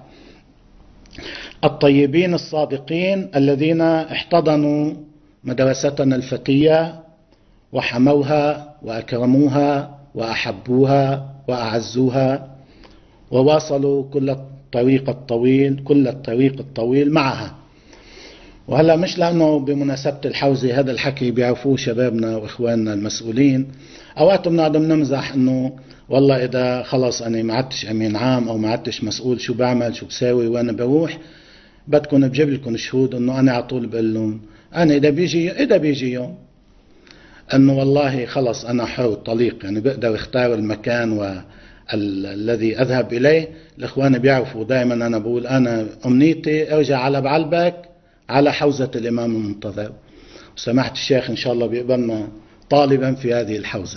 الطيبين الصادقين الذين احتضنوا مدرستنا الفتية وحموها وأكرموها وأحبوها وأعزوها وواصلوا كل الطريق الطويل معها. وهلا مش لأنه بمناسبة الحوزة هذا الحكي بيعرفوه شبابنا وإخواننا المسؤولين، أوقات بنقعد بنمزح إنه والله إذا خلص أنا ما عدتش أمين عام أو ما عدتش مسؤول شو بعمل شو بساوي وأنا بروح، بدكم بجيب لكم شهود إنه أنا على طول بقول لهم أنا إذا بيجي يوم أنه والله خلص أنا حر طليق، يعني بقدر اختار المكان والذي أذهب إليه. الإخوان بيعرفوا دائما أنا بقول أنا أمنيتي أرجع على بعلبك على حوزة الإمام المنتظر، وسماحة الشيخ إن شاء الله بيقبلنا طالبا في هذه الحوزة.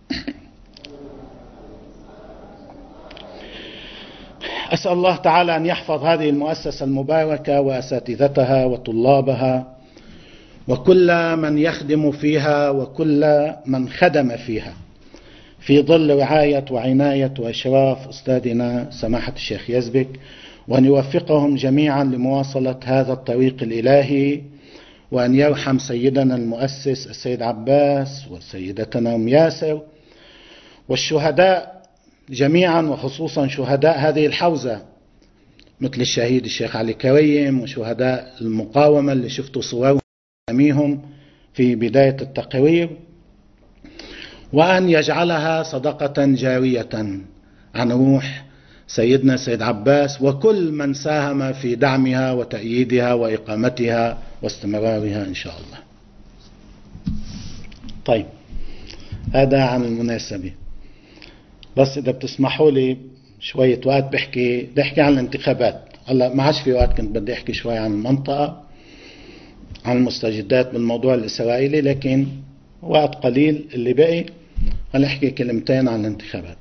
أسأل الله تعالى أن يحفظ هذه المؤسسة المباركة وأساتذتها وطلابها وكل من يخدم فيها وكل من خدم فيها في ظل رعاية وعناية وإشراف أستاذنا سماحة الشيخ يزبك، وأن يوفقهم جميعا لمواصلة هذا الطريق الإلهي، وأن يرحم سيدنا المؤسس السيد عباس وسيدتنا أم ياسر والشهداء جميعا، وخصوصا شهداء هذه الحوزة مثل الشهيد الشيخ علي كريم وشهداء المقاومة اللي شفتوا صورهم في بداية التقرير، وأن يجعلها صدقة جارية عن روح سيدنا سيد عباس وكل من ساهم في دعمها وتأييدها وإقامتها واستمرارها إن شاء الله. طيب، هذا عن المناسبة، بس إذا بتسمحوا لي شوية وقت بحكي عن الانتخابات. هلا ما عادش في وقت، كنت بدي أحكي شوي عن المنطقة عن المستجدات بالموضوع الإسرائيلي، لكن وقت قليل اللي بقي هنحكي كلمتين عن الانتخابات.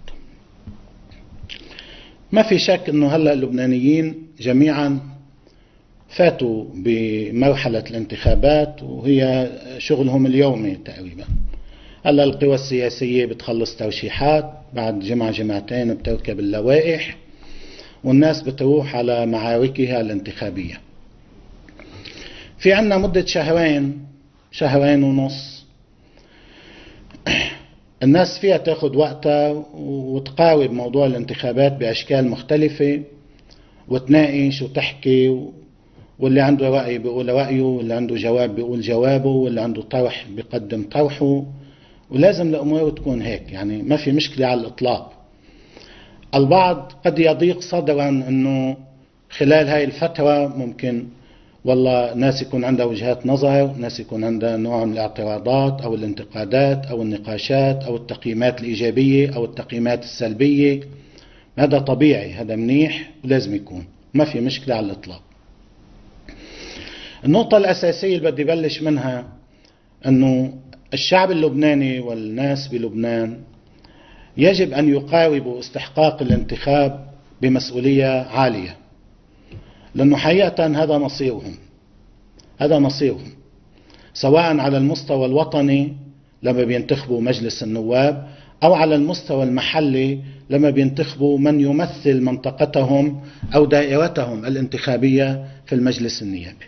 ما في شك أنه هلأ اللبنانيين جميعا فاتوا بمرحلة الانتخابات وهي شغلهم اليومي تقريبا. هلأ القوى السياسية بتخلص ترشيحات، بعد جمعتين بتركب اللوائح والناس بتروح على معاركها الانتخابية. في عنا مدة شهرين ونص الناس فيها تاخد وقتها وتقارب موضوع الانتخابات بأشكال مختلفة وتناقش وتحكي، واللي عنده رأي بيقول رأيه، واللي عنده جواب بيقول جوابه، واللي عنده طرح بيقدم طرحه، ولازم الأمور تكون هيك، يعني ما في مشكلة على الإطلاق. البعض قد يضيق صدرا أنه خلال هاي الفترة ممكن والله ناس يكون عندها وجهات نظر، ناس يكون عندها نوع من الاعتراضات أو الانتقادات أو النقاشات أو التقييمات الإيجابية أو التقييمات السلبية. هذا طبيعي، هذا منيح ولازم يكون، ما في مشكلة على الإطلاق. النقطة الأساسية اللي بدي بلش منها أنه الشعب اللبناني والناس بلبنان يجب أن يقاربوا استحقاق الانتخاب بمسؤولية عالية، لأنه حقيقة هذا مصيرهم سواء على المستوى الوطني لما بينتخبوا مجلس النواب أو على المستوى المحلي لما بينتخبوا من يمثل منطقتهم أو دائرتهم الانتخابية في المجلس النيابي.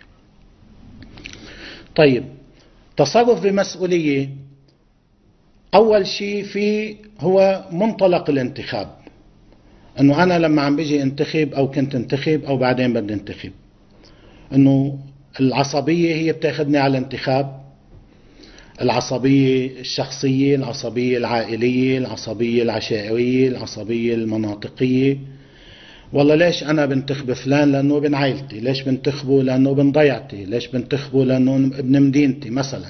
طيب، تصرف بمسؤولية أول شيء فيه هو منطلق الانتخاب، أنه أنا لما عم بيجي انتخب أو كنت انتخب أو بعدين بدي انتخب، أنه العصبية هي بتاخدني على الانتخاب، العصبية الشخصية، العصبية العائلية، العصبية العشائرية، العصبية المناطقية. والله ليش أنا بنتخب فلان؟ لأنه ابن عائلتي. ليش بنتخبه؟ لأنه ابن ضيعتي. ليش بنتخبه؟ لأنه ابن مدينتي مثلا.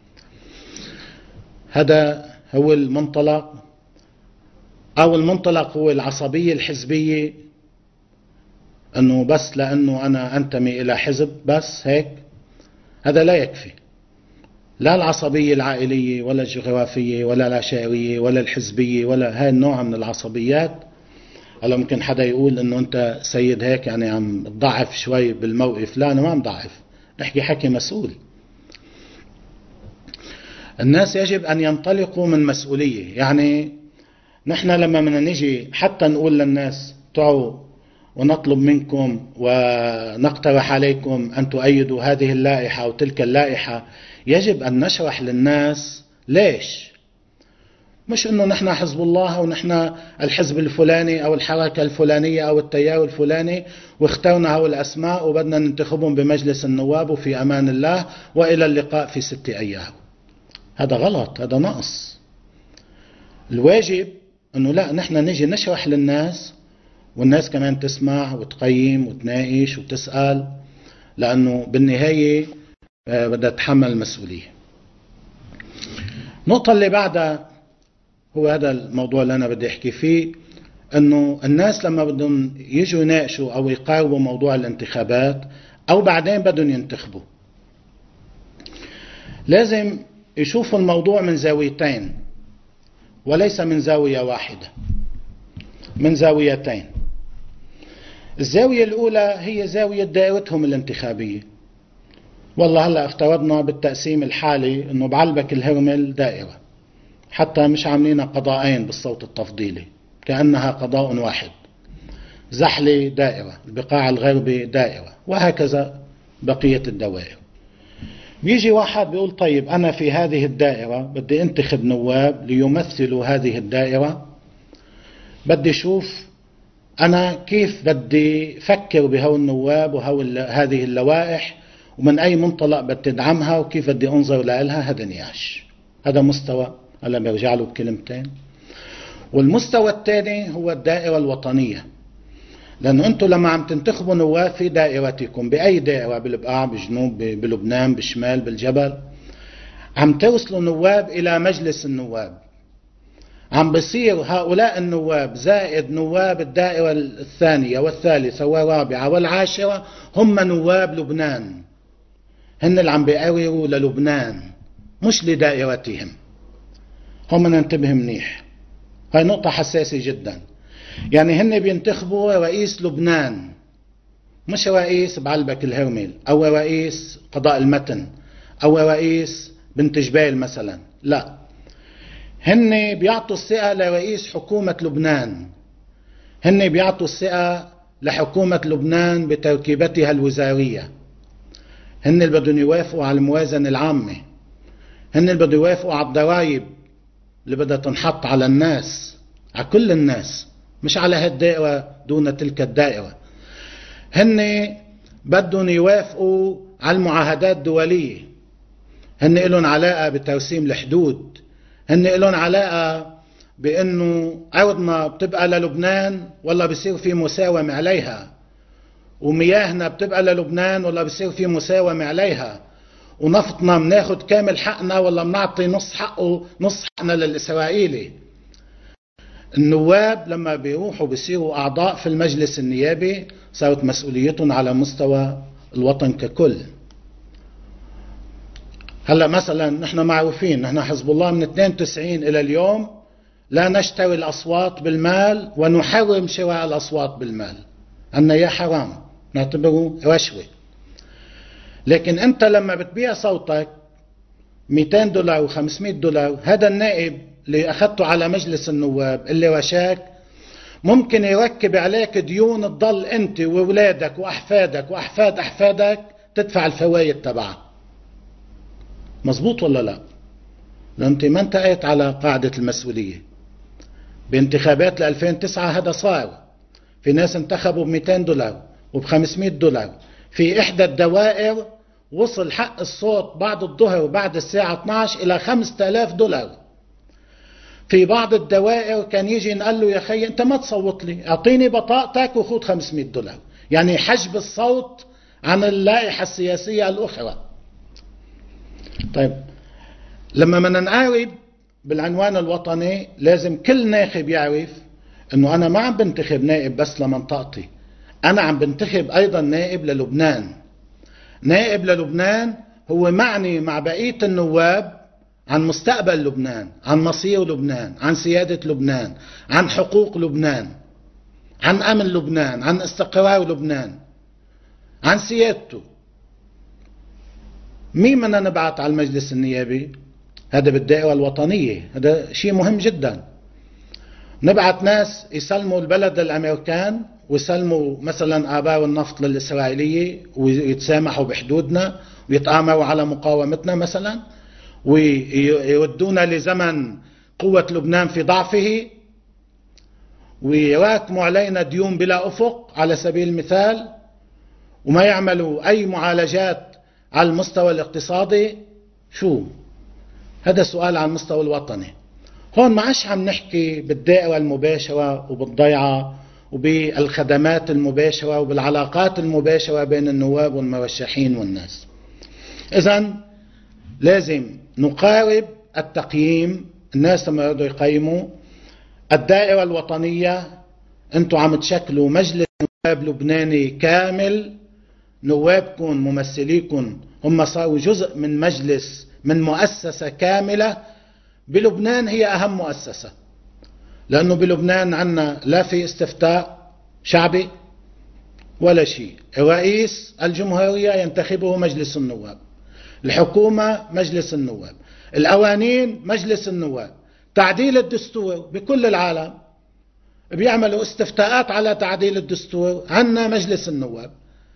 هذا هو المنطلق، أو المنطلق هو العصبية الحزبية، أنه بس لأنه أنا أنتمي إلى حزب بس هيك. هذا لا يكفي. لا العصبية العائلية ولا الجغرافية ولا العشائرية ولا الحزبية ولا هاي النوع من العصبيات. هلا ممكن حدا يقول انه انت سيد هيك يعني عم تضعف شوي بالموقف. لا، انا ما عم ضعف، نحكي حكي مسؤول. الناس يجب ان ينطلقوا من مسؤولية. يعني نحن لما بدنا نجي حتى نقول للناس تعوا ونطلب منكم ونقترح عليكم أن تؤيدوا هذه اللائحة أو تلك اللائحة، يجب أن نشرح للناس ليش. مش أنه نحن حزب الله أو نحن الحزب الفلاني أو الحركة الفلانية أو التيار الفلاني واخترنا هؤلاء الأسماء وبدنا ننتخبهم بمجلس النواب وفي أمان الله وإلى اللقاء في 6 أيام. هذا غلط، هذا نقص. الواجب أنه لا، نحن نجي نشرح للناس والناس كمان تسمع وتقيم وتناقش وتسأل، لأنه بالنهاية بدها تتحمل المسؤولية. النقطة اللي بعدها هو هذا الموضوع اللي أنا بدي أحكي فيه، أنه الناس لما بدهم يجوا يناقشوا أو يقاربوا موضوع الانتخابات أو بعدين بدهم ينتخبوا، لازم يشوفوا الموضوع من زاويتين وليس من زاوية واحدة، من زاويتين. الزاوية الأولى هي زاوية دائرتهم الانتخابية. والله هلأ افترضنا بالتقسيم الحالي أنه بعلبك الهرمل دائرة، حتى مش عاملين قضاءين بالصوت التفضيلي، كأنها قضاء واحد. زحلة دائرة، البقاع الغربي دائرة، وهكذا بقية الدوائر. بيجي واحد بيقول طيب أنا في هذه الدائرة بدي انتخب نواب ليمثلوا هذه الدائرة، بدي شوف أنا كيف بدي فكر بهو النواب وهذه اللوائح ومن أي منطلق بدي أدعمها وكيف بدي أنظر لها. هذا نياش، هذا مستوى هلا برجع له بكلمتين. والمستوى الثاني هو الدائرة الوطنية، لأنه أنتم لما عم تنتخبوا نواب في دائرتكم، بأي دائرة، بالبقاع، بجنوب، بلبنان، بالشمال، بالجبل، عم توصلوا نواب إلى مجلس النواب. عم بصير هؤلاء النواب زائد نواب الدائرة الثانية والثالثة والرابعة والعاشرة هم نواب لبنان، هن اللي عم بيقرروا للبنان مش لدائرتهم. هم ننتبه منيح، هاي نقطة حساسة جدا. يعني هن بينتخبوا رئيس لبنان، مش رئيس بعلبك الهرمل أو رئيس قضاء المتن أو رئيس بنت جبال مثلا، لا، هن بيعطوا الثقة لرئيس حكومة لبنان، هن بيعطوا الثقة لحكومة لبنان بتركيبتها الوزارية، هن اللي بدهم يوافقوا على الموازنة العامة، هن اللي بدهم يوافقوا على الضرائب اللي بدها تنحط على الناس، على كل الناس، مش على هالدائرة دون تلك الدائرة. هن بدهم يوافقوا على المعاهدات الدولية، هن لهم علاقة بترسيم الحدود، هن لهم علاقة بأنه أرضنا بتبقى للبنان ولا بيصير في مساومة عليها، ومياهنا بتبقى للبنان ولا بيصير في مساومة عليها، ونفطنا بناخد كامل حقنا ولا بنعطي نص حقنا للإسرائيلي. النواب لما بيروحوا بيصيروا أعضاء في المجلس النيابي صارت مسؤوليتهم على مستوى الوطن ككل. هلأ مثلا نحن معروفين، نحن حزب الله من 92 إلى اليوم لا نشتري الأصوات بالمال ونحرم شراء الأصوات بالمال، أن يا حرام، نعتبره رشوة. لكن أنت لما بتبيع صوتك $200 و$500، هذا النائب اللي أخذته على مجلس النواب اللي رشاك ممكن يركب عليك ديون تضل أنت وولادك وأحفادك وأحفاد أحفادك تدفع الفوائد تبعها. مظبوط ولا لا؟ لأن أنت ما انتقيت على قاعدة المسؤولية. بانتخابات 2009 هذا صار، في ناس انتخبوا $200 وب$500. في إحدى الدوائر وصل حق الصوت بعد الظهر وبعد الساعة 12 إلى $5000. في بعض الدوائر كان يجي نقول له يا خي أنت ما تصوت لي، أعطيني بطاقتك وخذ $500، يعني حجب الصوت عن اللائحة السياسية الأخرى. طيب لما بدنا نقارب بالعنوان الوطني لازم كل ناخب يعرف انه انا ما عم بنتخب نائب بس لمنطقتي، انا عم بنتخب ايضا نائب للبنان، نائب للبنان هو معني مع بقية النواب عن مستقبل لبنان، عن مصير لبنان، عن سيادة لبنان، عن حقوق لبنان، عن أمن لبنان، عن استقرار لبنان، عن سيادته. مين بدنا نبعث على المجلس النيابي؟ هذا بالدائرة الوطنية، هذا شيء مهم جدا. نبعث ناس يسلموا البلد للأمريكان ويسلموا مثلا آبار النفط للإسرائيلية ويتسامحوا بحدودنا ويتآمروا على مقاومتنا مثلا، ويودونا لزمن قوة لبنان في ضعفه، ويراكموا علينا ديون بلا أفق على سبيل المثال، وما يعملوا أي معالجات على المستوى الاقتصادي. شو هذا سؤال على المستوى الوطني. هون ما عادش عم نحكي بالدائرة المباشرة وبالضيعة وبالخدمات المباشرة وبالعلاقات المباشرة بين النواب والمرشحين والناس. إذن لازم نقارب التقييم. الناس لما يقدروا يقيموا الدائرة الوطنية، انتوا عم تشكلوا مجلس نواب لبناني كامل، نوابكم ممثليكم هم صاروا جزء من مجلس، من مؤسسة كاملة. بلبنان هي أهم مؤسسة، لأنه بلبنان عنا لا في استفتاء شعبي ولا شيء. رئيس الجمهورية ينتخبه مجلس النواب، الحكومة مجلس النواب، القوانين مجلس النواب، تعديل الدستور بكل العالم بيعملوا استفتاءات على تعديل الدستور، عنا مجلس النواب.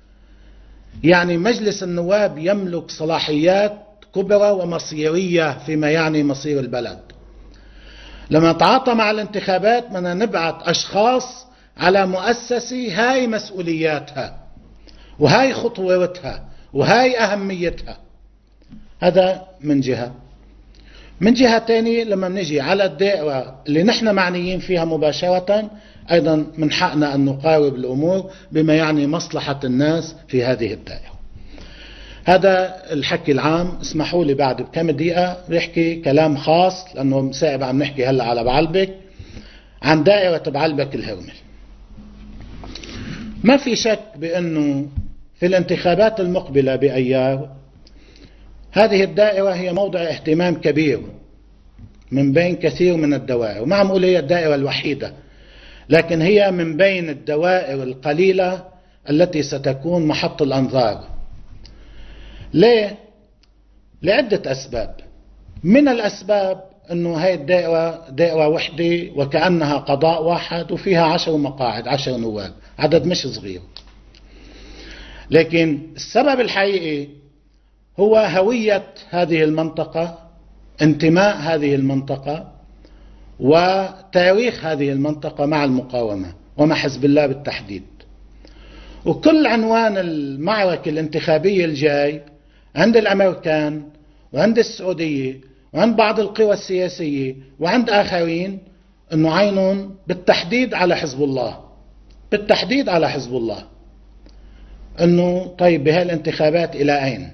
يعني مجلس النواب يملك صلاحيات كبرى ومصيرية فيما يعني مصير البلد. لما نتعاطى مع الانتخابات بدنا نبعث أشخاص على مؤسسة هاي مسؤولياتها وهاي خطورتها وهاي أهميتها. هذا من جهة. من جهة تانية لما نجي على الدائرة اللي نحن معنيين فيها مباشرة، أيضا من حقنا أن نقارب الأمور بما يعني مصلحة الناس في هذه الدائرة. هذا الحكي العام. اسمحوا لي بعد بكم دقيقة بحكي كلام خاص، لأنه صعب عم نحكي هلأ على بعلبك، عن دائرة بعلبك الهرمل. ما في شك بأنه في الانتخابات المقبلة بأيار هذه الدائرة هي موضع اهتمام كبير من بين كثير من الدوائر، وما عم أقول هي الدائرة الوحيدة، لكن هي من بين الدوائر القليلة التي ستكون محط الأنظار. ليه؟ لعدة أسباب. من الأسباب أنه هاي الدائرة دائرة وحدة وكأنها قضاء واحد وفيها 10 مقاعد، 10 نواب، عدد مش صغير. لكن السبب الحقيقي هو هوية هذه المنطقة، انتماء هذه المنطقة، وتاريخ هذه المنطقة مع المقاومة ومع حزب الله بالتحديد. وكل عنوان المعركة الانتخابية الجاي عند الأمريكان وعند السعودية وعند بعض القوى السياسية وعند آخرين أنه عينهم بالتحديد على حزب الله، بالتحديد على حزب الله. أنه طيب بهالانتخابات إلى أين؟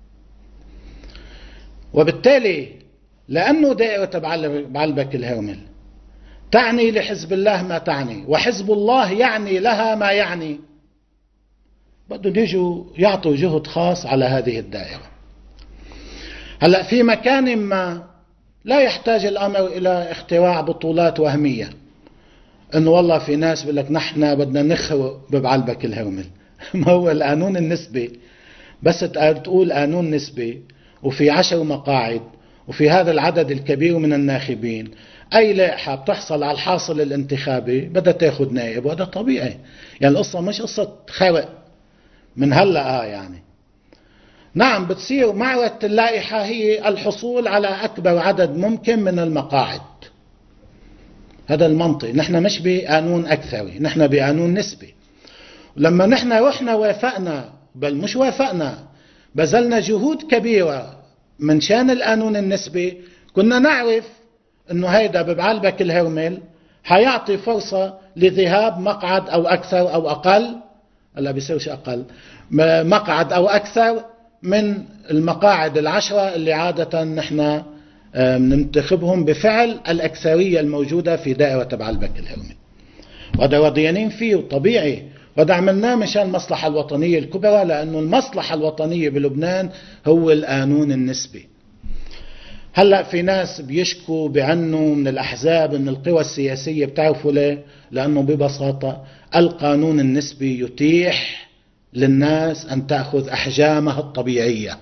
وبالتالي لأنه دائرة بعلبك الهرمل تعني لحزب الله ما تعني، وحزب الله يعني لها ما يعني، بدهم يجوا يعطوا جهد خاص على هذه الدائرة. هلأ في مكان ما لا يحتاج الأمر إلى اختراع بطولات وهمية، إنه والله في ناس بيقول لك نحن بدنا نخرق ببعلبك الهرمل. ما هو القانون النسبي، بس تقول قانون نسبي وفي 10 مقاعد وفي هذا العدد الكبير من الناخبين، أي لائحة بتحصل على الحاصل الانتخابي بدها تاخد نائب، وهذا طبيعي. يعني القصة مش قصة خرق من هلأ يعني. نعم بتصير معركة اللائحة هي الحصول على أكبر عدد ممكن من المقاعد، هذا المنطق. نحن مش بقانون أكثري، نحن بقانون نسبي. لما نحن رحنا وافقنا، بل مش وافقنا، بذلنا جهود كبيرة من شان القانون النسبي، كنا نعرف انه هيدا ببعلبك الهرمل حيعطي فرصة لذهاب مقعد او اكثر او اقل، لا بيصيرش اقل، مقعد او اكثر من المقاعد 10 اللي عادة نحن ننتخبهم بفعل الأكثرية الموجودة في دائرة بعلبك الهرمل. وهذا رضيانين فيه وطبيعي، وده عملناه مشان المصلحة الوطنية الكبرى، لأنه المصلحة الوطنية بلبنان هو القانون النسبي. هلأ في ناس بيشكوا بعنوا من الأحزاب من القوى السياسية، بتعرفوا ليه؟ لأنه ببساطة القانون النسبي يتيح للناس أن تأخذ أحجامها الطبيعية.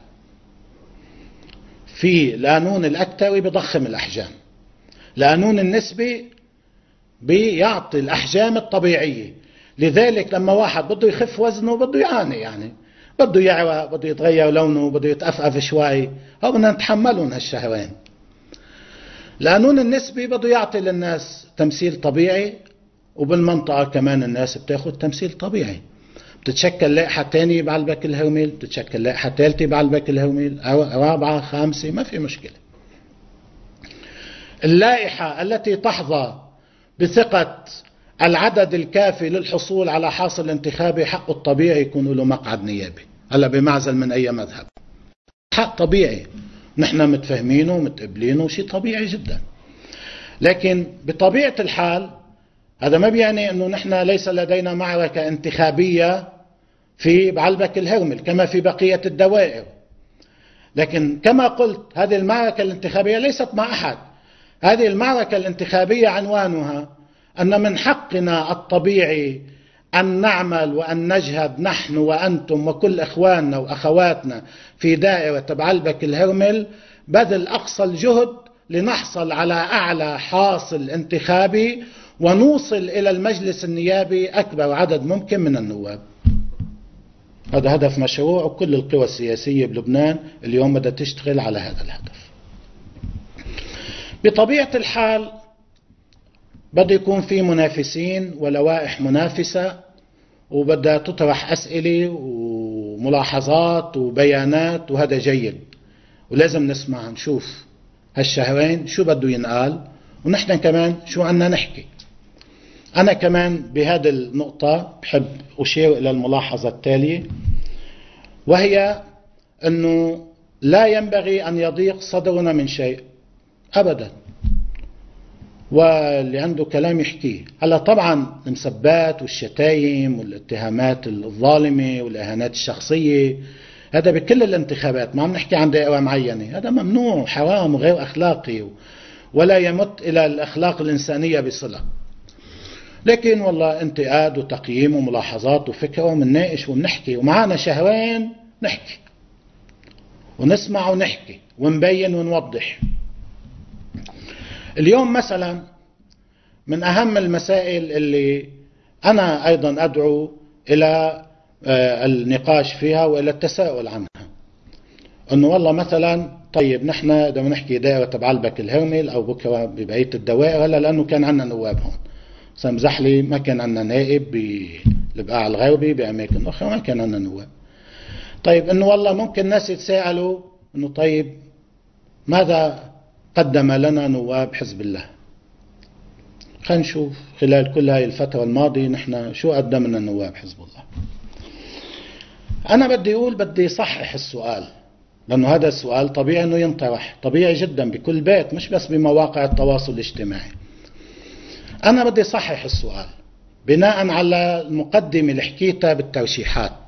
في القانون الأكتري بضخم الأحجام، القانون النسبي بيعطي الأحجام الطبيعية. لذلك لما واحد بده يخف وزنه بده يعاني، يعني بده يعرق، بده يتغير لونه، بده يتأفأف شوي، هو بدنا نتحملهم هالشهرين. القانون النسبي بده يعطي للناس تمثيل طبيعي، وبالمنطقة كمان الناس بتاخد تمثيل طبيعي. بتتشكل لائحة تانية بعلبك الهرميل، بتتشكل لائحة ثالثة بعلبك الهرميل، رابعة، خامسة، ما في مشكلة. اللائحة التي تحظى بثقة العدد الكافي للحصول على حاصل انتخابي حقه الطبيعي يكون له مقعد نيابي، هلا بمعزل من أي مذهب. حق طبيعي، نحن متفهمينه ومتقبلينه، شيء طبيعي جدا. لكن بطبيعة الحال هذا ما بيعني أنه نحن ليس لدينا معركة انتخابية في بعلبك الهرمل كما في بقية الدوائر. لكن كما قلت هذه المعركة الانتخابية ليست مع أحد. هذه المعركة الانتخابية عنوانها أن من حقنا الطبيعي أن نعمل وأن نجهد نحن وأنتم وكل إخواننا وأخواتنا في دائرة بعلبك الهرمل بذل أقصى الجهد لنحصل على أعلى حاصل انتخابي ونوصل إلى المجلس النيابي أكبر عدد ممكن من النواب. هذا هدف مشروع، وكل القوى السياسية بلبنان اليوم بدها تشتغل على هذا الهدف. بطبيعة الحال بده يكون في منافسين ولوائح منافسة، وبدها تطرح أسئلة وملاحظات وبيانات، وهذا جيد ولازم نسمع نشوف هالشهرين شو بده ينقال، ونحن كمان شو عنا نحكي. أنا كمان بهذه النقطة بحب أشير إلى الملاحظة التالية، وهي أنه لا ينبغي أن يضيق صدرنا من شيء أبدا، واللي عنده كلام يحكيه. هلا طبعا المسبات والشتايم والاتهامات الظالمة والإهانات الشخصية هذا بكل الانتخابات، ما عم نحكي عن دائرة معينة، هذا ممنوع وحرام وغير أخلاقي ولا يمت إلى الأخلاق الإنسانية بصلة. لكن والله انتقاد وتقييم وملاحظات وفكرة، ومنناقش ومنحكي، ومعانا شهرين نحكي ونسمع ونحكي ونبين ونوضح. اليوم مثلا من أهم المسائل اللي أنا أيضا أدعو إلى النقاش فيها وإلى التساؤل عنها، أنه والله مثلا طيب نحن إذا بنحكي دائرة بعلبك الهرمل أو بكرة ببقية الدوائر، هلا لأنه كان عندنا نواب هون، سمزح لي ما كان عندنا نائب بالبقاع الغربي بأماكن أخرى ما كان عندنا نواب. طيب إنه والله ممكن الناس يتساءلوا إنه طيب ماذا قدم لنا نواب حزب الله؟ خلينا نشوف خلال كل هاي الفترة الماضية نحن شو قدم لنا نواب حزب الله. أنا بدي صحح السؤال، لأنه هذا السؤال طبيعي إنه ينطرح، طبيعي جدا بكل بيت مش بس بمواقع التواصل الاجتماعي. أنا بدي صحح السؤال بناء على المقدمة اللي حكيتها بالترشيحات.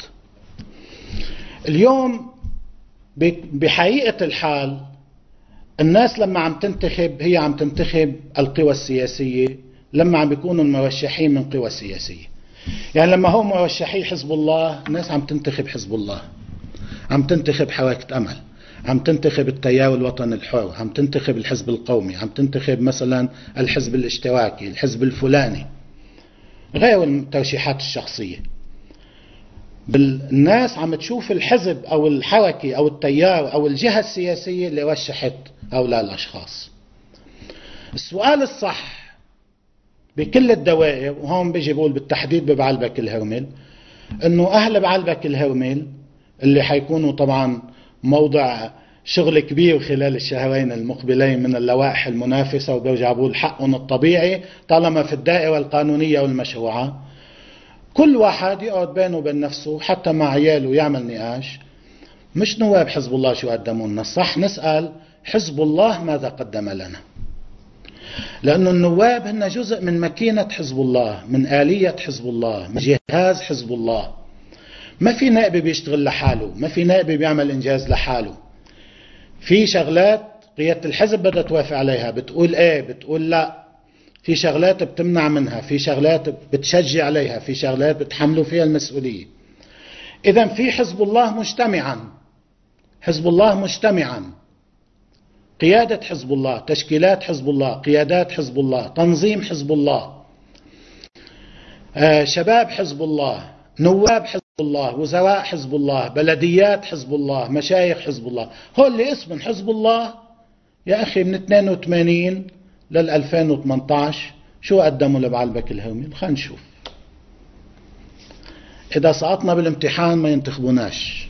اليوم بحقيقة الحال الناس لما عم تنتخب هي عم تنتخب القوى السياسية لما عم بيكونوا المرشحين من قوى سياسية. يعني لما هم مرشحي حزب الله الناس عم تنتخب حزب الله، عم تنتخب حركة أمل، عم تنتخب التيار الوطني الحر، عم تنتخب الحزب القومي، عم تنتخب مثلا الحزب الاشتراكي، الحزب الفلاني، غير الترشيحات الشخصية. الناس عم تشوف الحزب أو الحركة أو التيار أو الجهة السياسية اللي رشحت هؤلاء الأشخاص. السؤال الصح بكل الدوائر، وهون بيجي بقول بالتحديد ببعلبك الهرمل، انه اهل بعلبك الهرمل اللي حيكونوا طبعا موضع شغل كبير خلال الشهرين المقبلين من اللوائح المنافسة، وبرجع بقول حقهم الطبيعي طالما في الدائرة القانونية والمشروعة. كل واحد يقعد بينه وبين نفسه حتى مع عياله يعمل نقاش، مش نواب حزب الله شو قدموا لنا، صح نسأل حزب الله ماذا قدم لنا. لأن النواب هن جزء من ماكينة حزب الله، من آلية حزب الله، من جهاز حزب الله. ما في نائب بيشتغل لحاله، ما في نائب بيعمل إنجاز لحاله. في شغلات قيادة الحزب بدها توافق عليها، بتقول ايه بتقول لا، في شغلات بتمنع منها، في شغلات بتشجع عليها، في شغلات بتحملوا فيها المسؤولية. إذن في حزب الله مجتمعا، حزب الله مجتمعا، قيادة حزب الله، تشكيلات حزب الله، قيادات حزب الله، تنظيم حزب الله، شباب حزب الله، نواب حزب الله، وزراء حزب الله، بلديات حزب الله، مشايخ حزب الله. هو اللي اسم حزب الله يا أخي من 82 لل 2018 شو قدموا لبعلبك الهومل؟ خلينا نشوف. إذا سقطنا بالامتحان ما ينتخبوناش.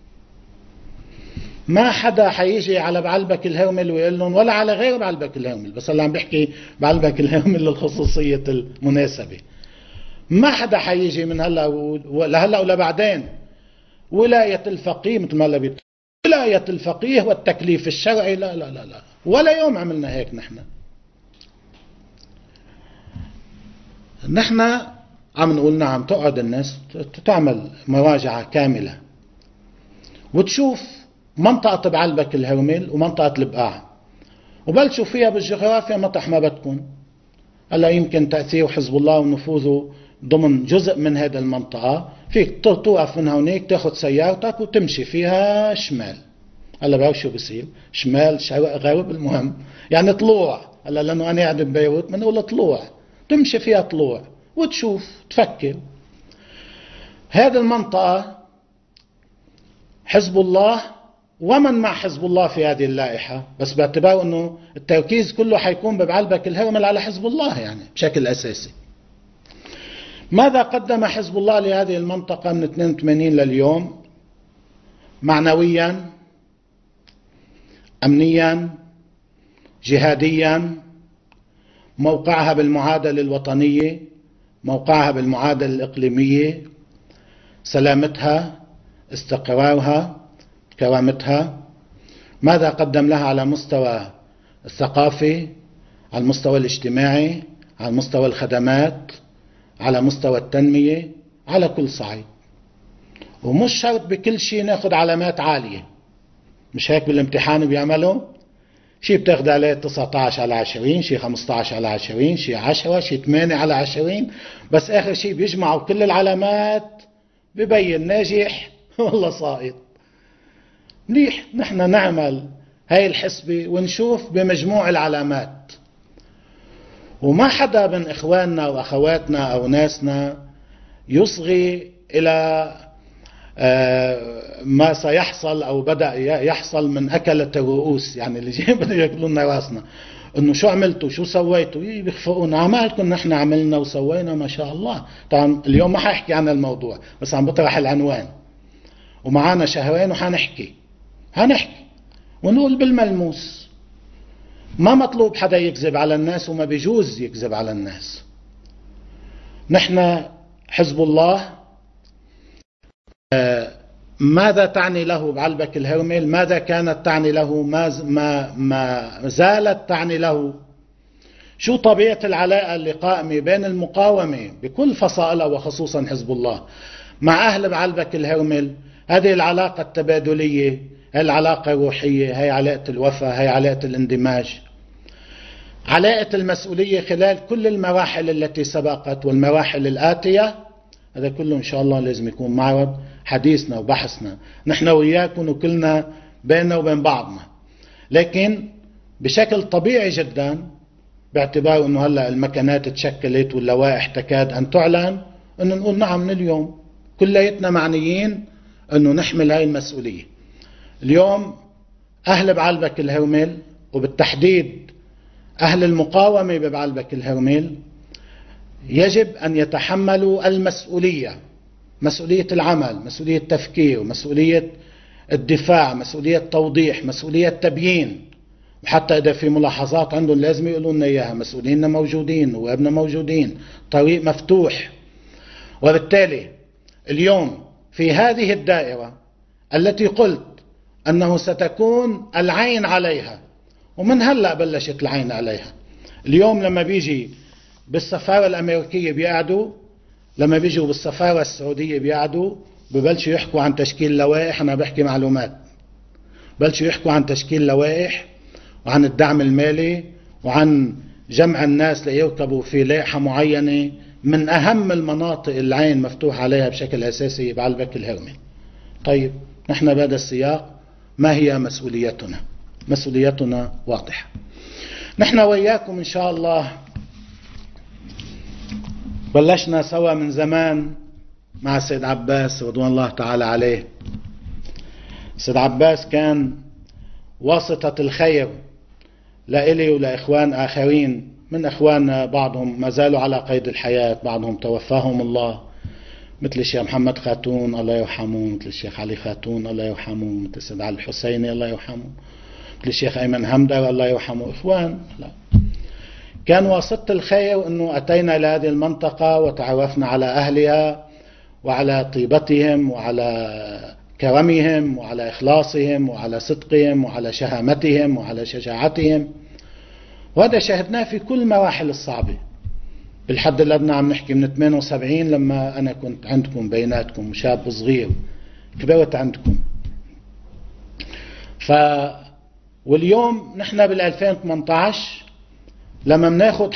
ما حدا حيجي على بعلبك الهومل ويقول لهم، ولا على غير بعلبك الهومل، بس اللي عم بحكي بعلبك الهومل للخصوصية المناسبة. ما حدا حيجي من هلا لهلا ولا بعدين ولاية الفقيه مثل ما بيقول ولاية الفقيه والتكليف الشرعي. لا لا لا لا، ولا يوم عملنا هيك. نحن عم نقول نعم، تقعد الناس تعمل مراجعة كاملة وتشوف منطقة بعلبك الهومل ومنطقة البقاع، وبلشوا فيها بالجغرافيا مطرح ما بدكم. هلا يمكن تأثير حزب الله ونفوذه ضمن جزء من هذه المنطقة، فيك توقف من هونيك تاخذ سيارتك وتمشي فيها شمال. هلا بعرف شو بصير، شمال شرق غرب، المهم يعني طلوع. هلا لانه انا قاعد ببيروت بنقول طلوع، تمشي فيها طلوع وتشوف تفكر. هذه المنطقة حزب الله ومن مع حزب الله في هذه اللائحة، بس باعتبار انه التركيز كله حيكون ببعلبك الهومل على حزب الله يعني بشكل اساسي. ماذا قدم حزب الله لهذه المنطقة من 82 لليوم؟ معنويا، امنيا، جهاديا، موقعها بالمعادلة الوطنية، موقعها بالمعادلة الإقليمية، سلامتها، استقرارها، كرامتها. ماذا قدم لها على مستوى الثقافي، على المستوى الاجتماعي، على مستوى الخدمات، على مستوى التنمية، على كل صعيد. ومش شرط بكل شيء ناخد علامات عالية. مش هيك بالامتحان بيعملوا؟ شيء بتاخد عليه 19 على 20، شيء 15 على 20، شيء 10، شيء 8 على 20، بس آخر شيء بيجمعوا كل العلامات ببين ناجح والله ساقط. منيح نحن نعمل هاي الحسبة ونشوف بمجموع العلامات، وما حدا من إخواننا وأخواتنا أو ناسنا يصغي إلى ما سيحصل أو بدأ يحصل من أكلة الرؤوس، يعني اللي جاي بدأ يأكلون راسنا إنه شو عملتوا شو سويتوا. بيخفقونا عمالكم نحن عملنا وسوينا ما شاء الله. طبعا اليوم ما حاحكي عن الموضوع، بس عم بطرح العنوان، ومعانا شهرين وحنحكي ونقول بالملموس. ما مطلوب حدا يكذب على الناس، وما بيجوز يكذب على الناس. نحن حزب الله ماذا تعني له بعلبك الهومل؟ ماذا كانت تعني له؟ ما زالت تعني له؟ شو طبيعة العلاقة اللي قائمة بين المقاومة بكل فصائلها وخصوصا حزب الله مع أهل بعلبك الهومل؟ هذه العلاقة التبادلية، هي العلاقة الروحية، هي علاقة الوفاء، هي علاقة الاندماج، علاقة المسؤولية خلال كل المراحل التي سبقت والمراحل الآتية. هذا كله إن شاء الله لازم يكون معرض حديثنا وبحثنا نحن وياكم وكلنا بيننا وبين بعضنا. لكن بشكل طبيعي جدا، باعتبار أنه هلأ المكانات تشكلت واللوائح تكاد أن تعلن، أنه نقول نعم من اليوم كليتنا معنيين أنه نحمل هاي المسؤولية. اليوم أهل بعلبك الهومل، وبالتحديد أهل المقاومة ببعلبك الهومل، يجب أن يتحملوا المسؤولية، مسؤولية العمل، مسؤولية التفكير، مسؤولية الدفاع، مسؤولية توضيح، مسؤولية تبيين. وحتى إذا في ملاحظات عندهم لازم يقولوا لنا إياها. مسؤوليننا موجودين وابنا موجودين، طريق مفتوح. وبالتالي اليوم في هذه الدائرة التي قلت أنه ستكون العين عليها، ومن هلأ بلشت العين عليها، اليوم لما بيجي بالسفارة الأمريكية بيقعدوا، لما بيجوا بالسفارة السعودية بيقعدوا ببلشوا يحكوا عن تشكيل لوائح. أنا بحكي معلومات. بلشوا يحكوا عن تشكيل لوائح وعن الدعم المالي وعن جمع الناس ليركبوا في لائحة معينة من أهم المناطق العين مفتوح عليها بشكل أساسي بعلبك الهرمي. طيب نحن بهذا السياق ما هي مسؤوليتنا؟ مسؤوليتنا واضحة. نحن وياكم إن شاء الله بلشنا سوا من زمان مع السيد عباس رضوان الله تعالى عليه. السيد عباس كان واسطة الخير لإلي ولإخوان آخرين من إخواننا، بعضهم ما زالوا على قيد الحياة، بعضهم توفاهم الله، مثل الشيخ محمد خاتون الله يرحمه، مثل الشيخ علي خاتون الله يرحمه، مثل السيد علي الحسيني الله يرحمه، مثل الشيخ أيمن همدر الله يرحمه. إخوان لا. كان واسطة الخير أنه أتينا إلى هذه المنطقة وتعرفنا على أهلها وعلى طيبتهم وعلى كرمهم وعلى إخلاصهم وعلى صدقهم وعلى شهامتهم وعلى شجاعتهم، وهذا شاهدناه في كل مراحل الصعبة. بالحد الأدنى عم نحكي من 78 لما أنا كنت عندكم بيناتكم شاب صغير، كبرت عندكم. واليوم نحن بال2018 لما بناخد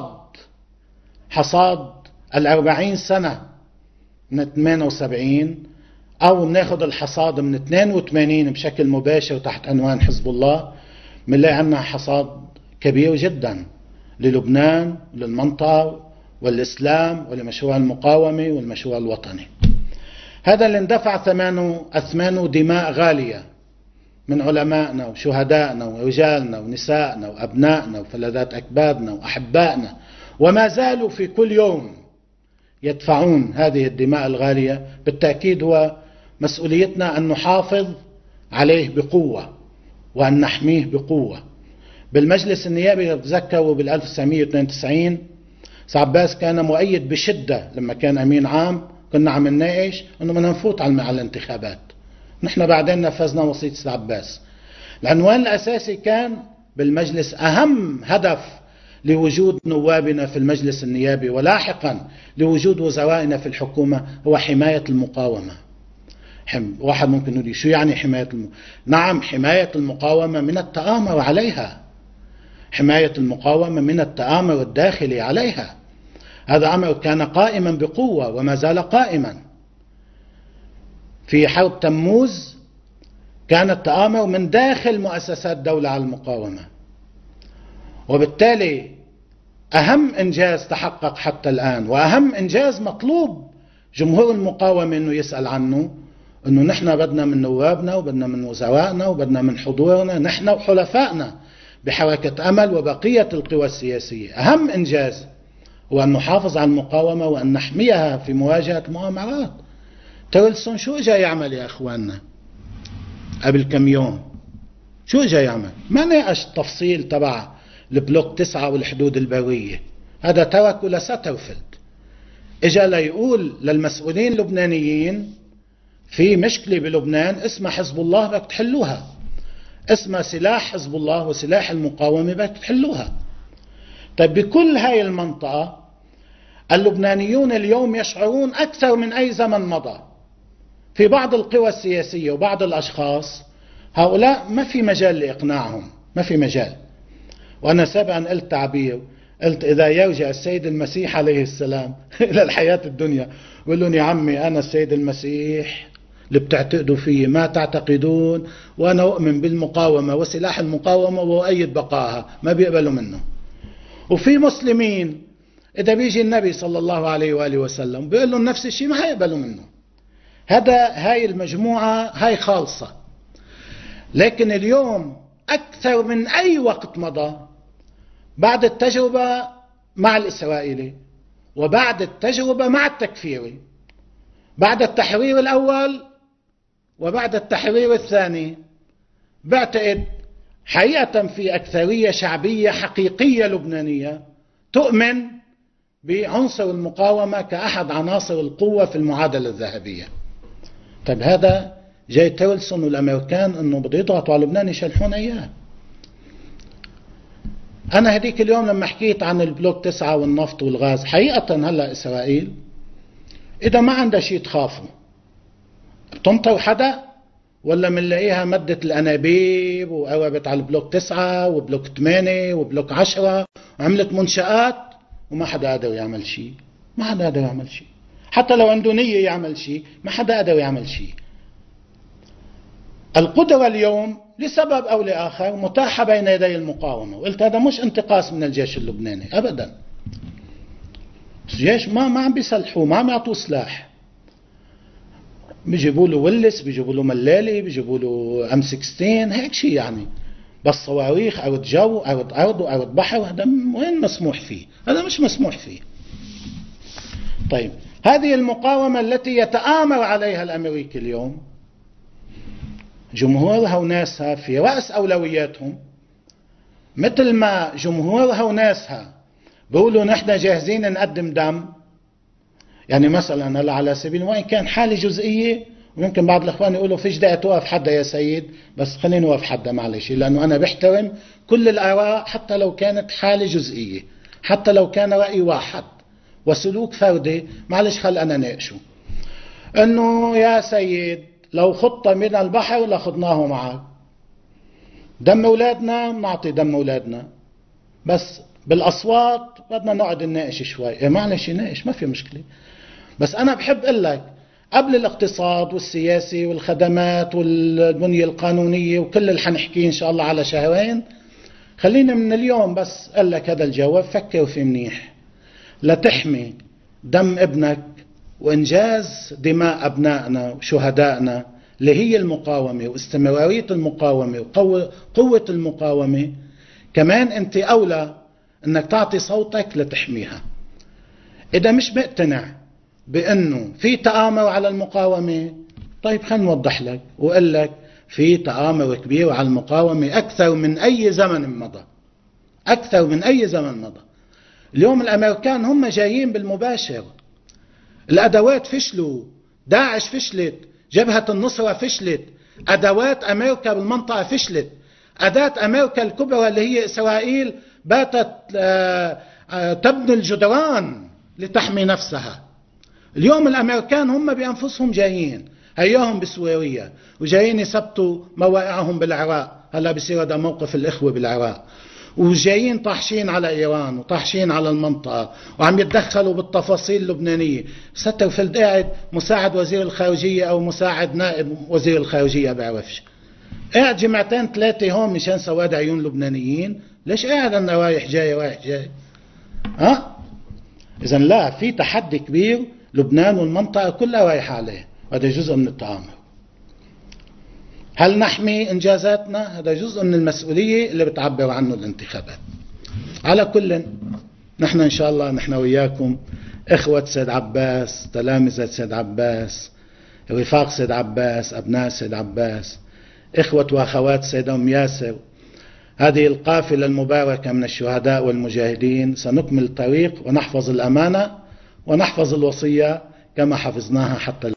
حصاد 40 سنة من 78، أو بناخد الحصاد من 82 بشكل مباشر تحت عنوان حزب الله، بنلاقي عندنا حصاد كبير جدا للبنان وللمنطقة والإسلام ولمشروع المقاومة والمشروع الوطني. هذا اللي اندفع أثمانه دماء غالية من علمائنا وشهدائنا ورجالنا ونسائنا وأبنائنا وفلذات أكبادنا وأحبائنا، وما زالوا في كل يوم يدفعون هذه الدماء الغالية. بالتأكيد هو مسؤوليتنا أن نحافظ عليه بقوة وأن نحميه بقوة. بالمجلس النيابي بتذكروا بال1992 عباس كان مؤيد بشدة لما كان أمين عام، كنا عم نناقش أنه بدنا نفوت على الانتخابات. نحن بعدين نفذنا وصية سيد عباس. العنوان الأساسي كان بالمجلس أهم هدف لوجود نوابنا في المجلس النيابي ولاحقا لوجود وزرائنا في الحكومة هو حماية المقاومة. واحد ممكن يقول شو يعني حماية نعم، حماية المقاومة من التآمر عليها، حماية المقاومة من التآمر الداخلي عليها. هذا أمر كان قائما بقوة وما زال قائما. في حرب تموز كان التآمر من داخل مؤسسات الدولة على المقاومة، وبالتالي أهم إنجاز تحقق حتى الآن وأهم إنجاز مطلوب جمهور المقاومة أنه يسأل عنه، أنه نحن بدنا من نوابنا وبدنا من وزرائنا وبدنا من حضورنا نحن وحلفائنا بحركة أمل وبقية القوى السياسية. أهم إنجاز هو أن نحافظ على المقاومة وأن نحميها في مواجهة المؤامرات. تيلسون شو جاي يعمل يا أخواننا قبل كم يوم؟ شو جاي يعمل؟ ما ناقش التفصيل تبع البلوك 9 والحدود البرية، هذا تركه لسترفيلد. اجا ليقول للمسؤولين اللبنانيين في مشكلة بلبنان اسمها حزب الله بدك تحلوها، اسمها سلاح حزب الله وسلاح المقاومة بدك تحلوها. طيب بكل هاي المنطقة اللبنانيون اليوم يشعرون أكثر من أي زمن مضى في بعض القوى السياسية وبعض الأشخاص هؤلاء ما في مجال لإقناعهم، ما في مجال. وأنا سابقا قلت تعبير، قلت إذا يرجع السيد المسيح عليه السلام إلى الحياة الدنيا ويقول لهم يا عمي أنا السيد المسيح اللي بتعتقدوا فيه ما تعتقدون، وأنا أؤمن بالمقاومة وسلاح المقاومة وأؤيد بقائها، ما بيقبلوا منه. وفي مسلمين إذا بيجي النبي صلى الله عليه وآله وسلم بيقول لهم نفس الشيء ما هيقبلوا منه. هاي المجموعة هاي خالصة. لكن اليوم أكثر من أي وقت مضى بعد التجربة مع الإسرائيلي وبعد التجربة مع التكفيري، بعد التحرير الأول وبعد التحرير الثاني، بعتقد حقيقة في أكثرية شعبية حقيقية لبنانية تؤمن بعنصر المقاومة كأحد عناصر القوة في المعادلة الذهبية. طيب هذا جاي تيلسون والأمريكان أنه بده يضغطوا على لبنان يشلحون إياه. أنا هديك اليوم لما حكيت عن البلوك 9 والنفط والغاز، حقيقة هلأ إسرائيل إذا ما عندها شيء تخافوا بتنطر حدا، ولا منلاقيها مدت الأنابيب وقربت على البلوك 9 وبلوك 8 وبلوك 10 وعملت منشآت وما حدا قادر يعمل شيء. ما حدا قادر يعمل شيء، حتى لو عنده نية يعمل شيء ما حدا قادر يعمل شيء. القدرة اليوم لسبب أو لآخر متاحة بين يدي المقاومة، وقلت هذا مش انتقاص من الجيش اللبناني أبدا. الجيش ما عم بيسلحوه، ما عم يعطوه سلاح، بيجيبوا له ولس، بيجيبوا له ملالي، بيجيبوا له M16 هيك شيء يعني، بس صواريخ أرض جو أرض أرض وأرض بحر هذا وين مسموح فيه؟ هذا مش مسموح فيه. طيب هذه المقاومة التي يتآمر عليها الأمريكي اليوم، جمهورها وناسها في رأس أولوياتهم، مثل ما جمهورها وناسها بيقولوا نحن جاهزين نقدم دم. يعني مثلا هلا على سبيل وين كان حالة جزئية، وممكن بعض الأخوان يقولوا فيش داعي توقف حدا يا سيد، بس خلينا نوقف حدا معلش، لأنه أنا بحترم كل الآراء حتى لو كانت حالة جزئية، حتى لو كان رأي واحد وسلوك فردي، معلش خل أنا ناقشه. إنه يا سيد لو خطة من البحر لخضناه معك، دم أولادنا نعطي دم أولادنا، بس بالأصوات بدنا نقعد نناقش شوي. معلش نناقش ما في مشكلة، بس أنا بحب أقول لك قبل الاقتصاد والسياسي والخدمات والبنية القانونية وكل اللي حنحكيه إن شاء الله على شهرين، خلينا من اليوم بس أقول لك هذا الجواب فكر فيه منيح، لتحمي دم ابنك وإنجاز دماء أبنائنا وشهدائنا اللي هي المقاومة واستمرارية المقاومة وقوة المقاومة، كمان أنت أولى أنك تعطي صوتك لتحميها. إذا مش مقتنع بأنه في تآمر على المقاومة، طيب خلينا نوضح لك وقال لك في تآمر كبير على المقاومة أكثر من أي زمن مضى، أكثر من أي زمن مضى. اليوم الأمريكان هم جايين بالمباشر، الأدوات فشلوا، داعش فشلت، جبهة النصرة فشلت، أدوات أمريكا بالمنطقة فشلت، أداة أمريكا الكبرى اللي هي إسرائيل باتت تبني الجدران لتحمي نفسها. اليوم الأمريكان هم بأنفسهم جايين، هياهم بسوريا وجايين يثبتوا مواقعهم بالعراق، هلا بصير هذا موقف الإخوة بالعراق، وجايين طاحشين على إيران وطاحشين على المنطقة وعم يتدخلوا بالتفاصيل اللبنانية. سترفيلد قاعد مساعد وزير الخارجية أو مساعد نائب وزير الخارجية بعرفش، قاعد جمعتين ثلاثة هون مشان سواد عيون لبنانيين. ليش قاعد أنا رايح جاي رايح جاي؟ إذن لا، في تحدي كبير لبنان والمنطقة كلها رايحة عليه، هذا جزء من التآمر. هل نحمي إنجازاتنا؟ هذا جزء من المسؤولية اللي بتعبر عنه الانتخابات. على كل نحن إن شاء الله نحن وياكم إخوة سيد عباس، تلامذة سيد عباس، رفاق سيد عباس، أبناء سيد عباس، إخوة وأخوات سيد أم ياسر، هذه القافلة المباركة من الشهداء والمجاهدين، سنكمل الطريق ونحفظ الأمانة ونحفظ الوصية كما حفظناها حتى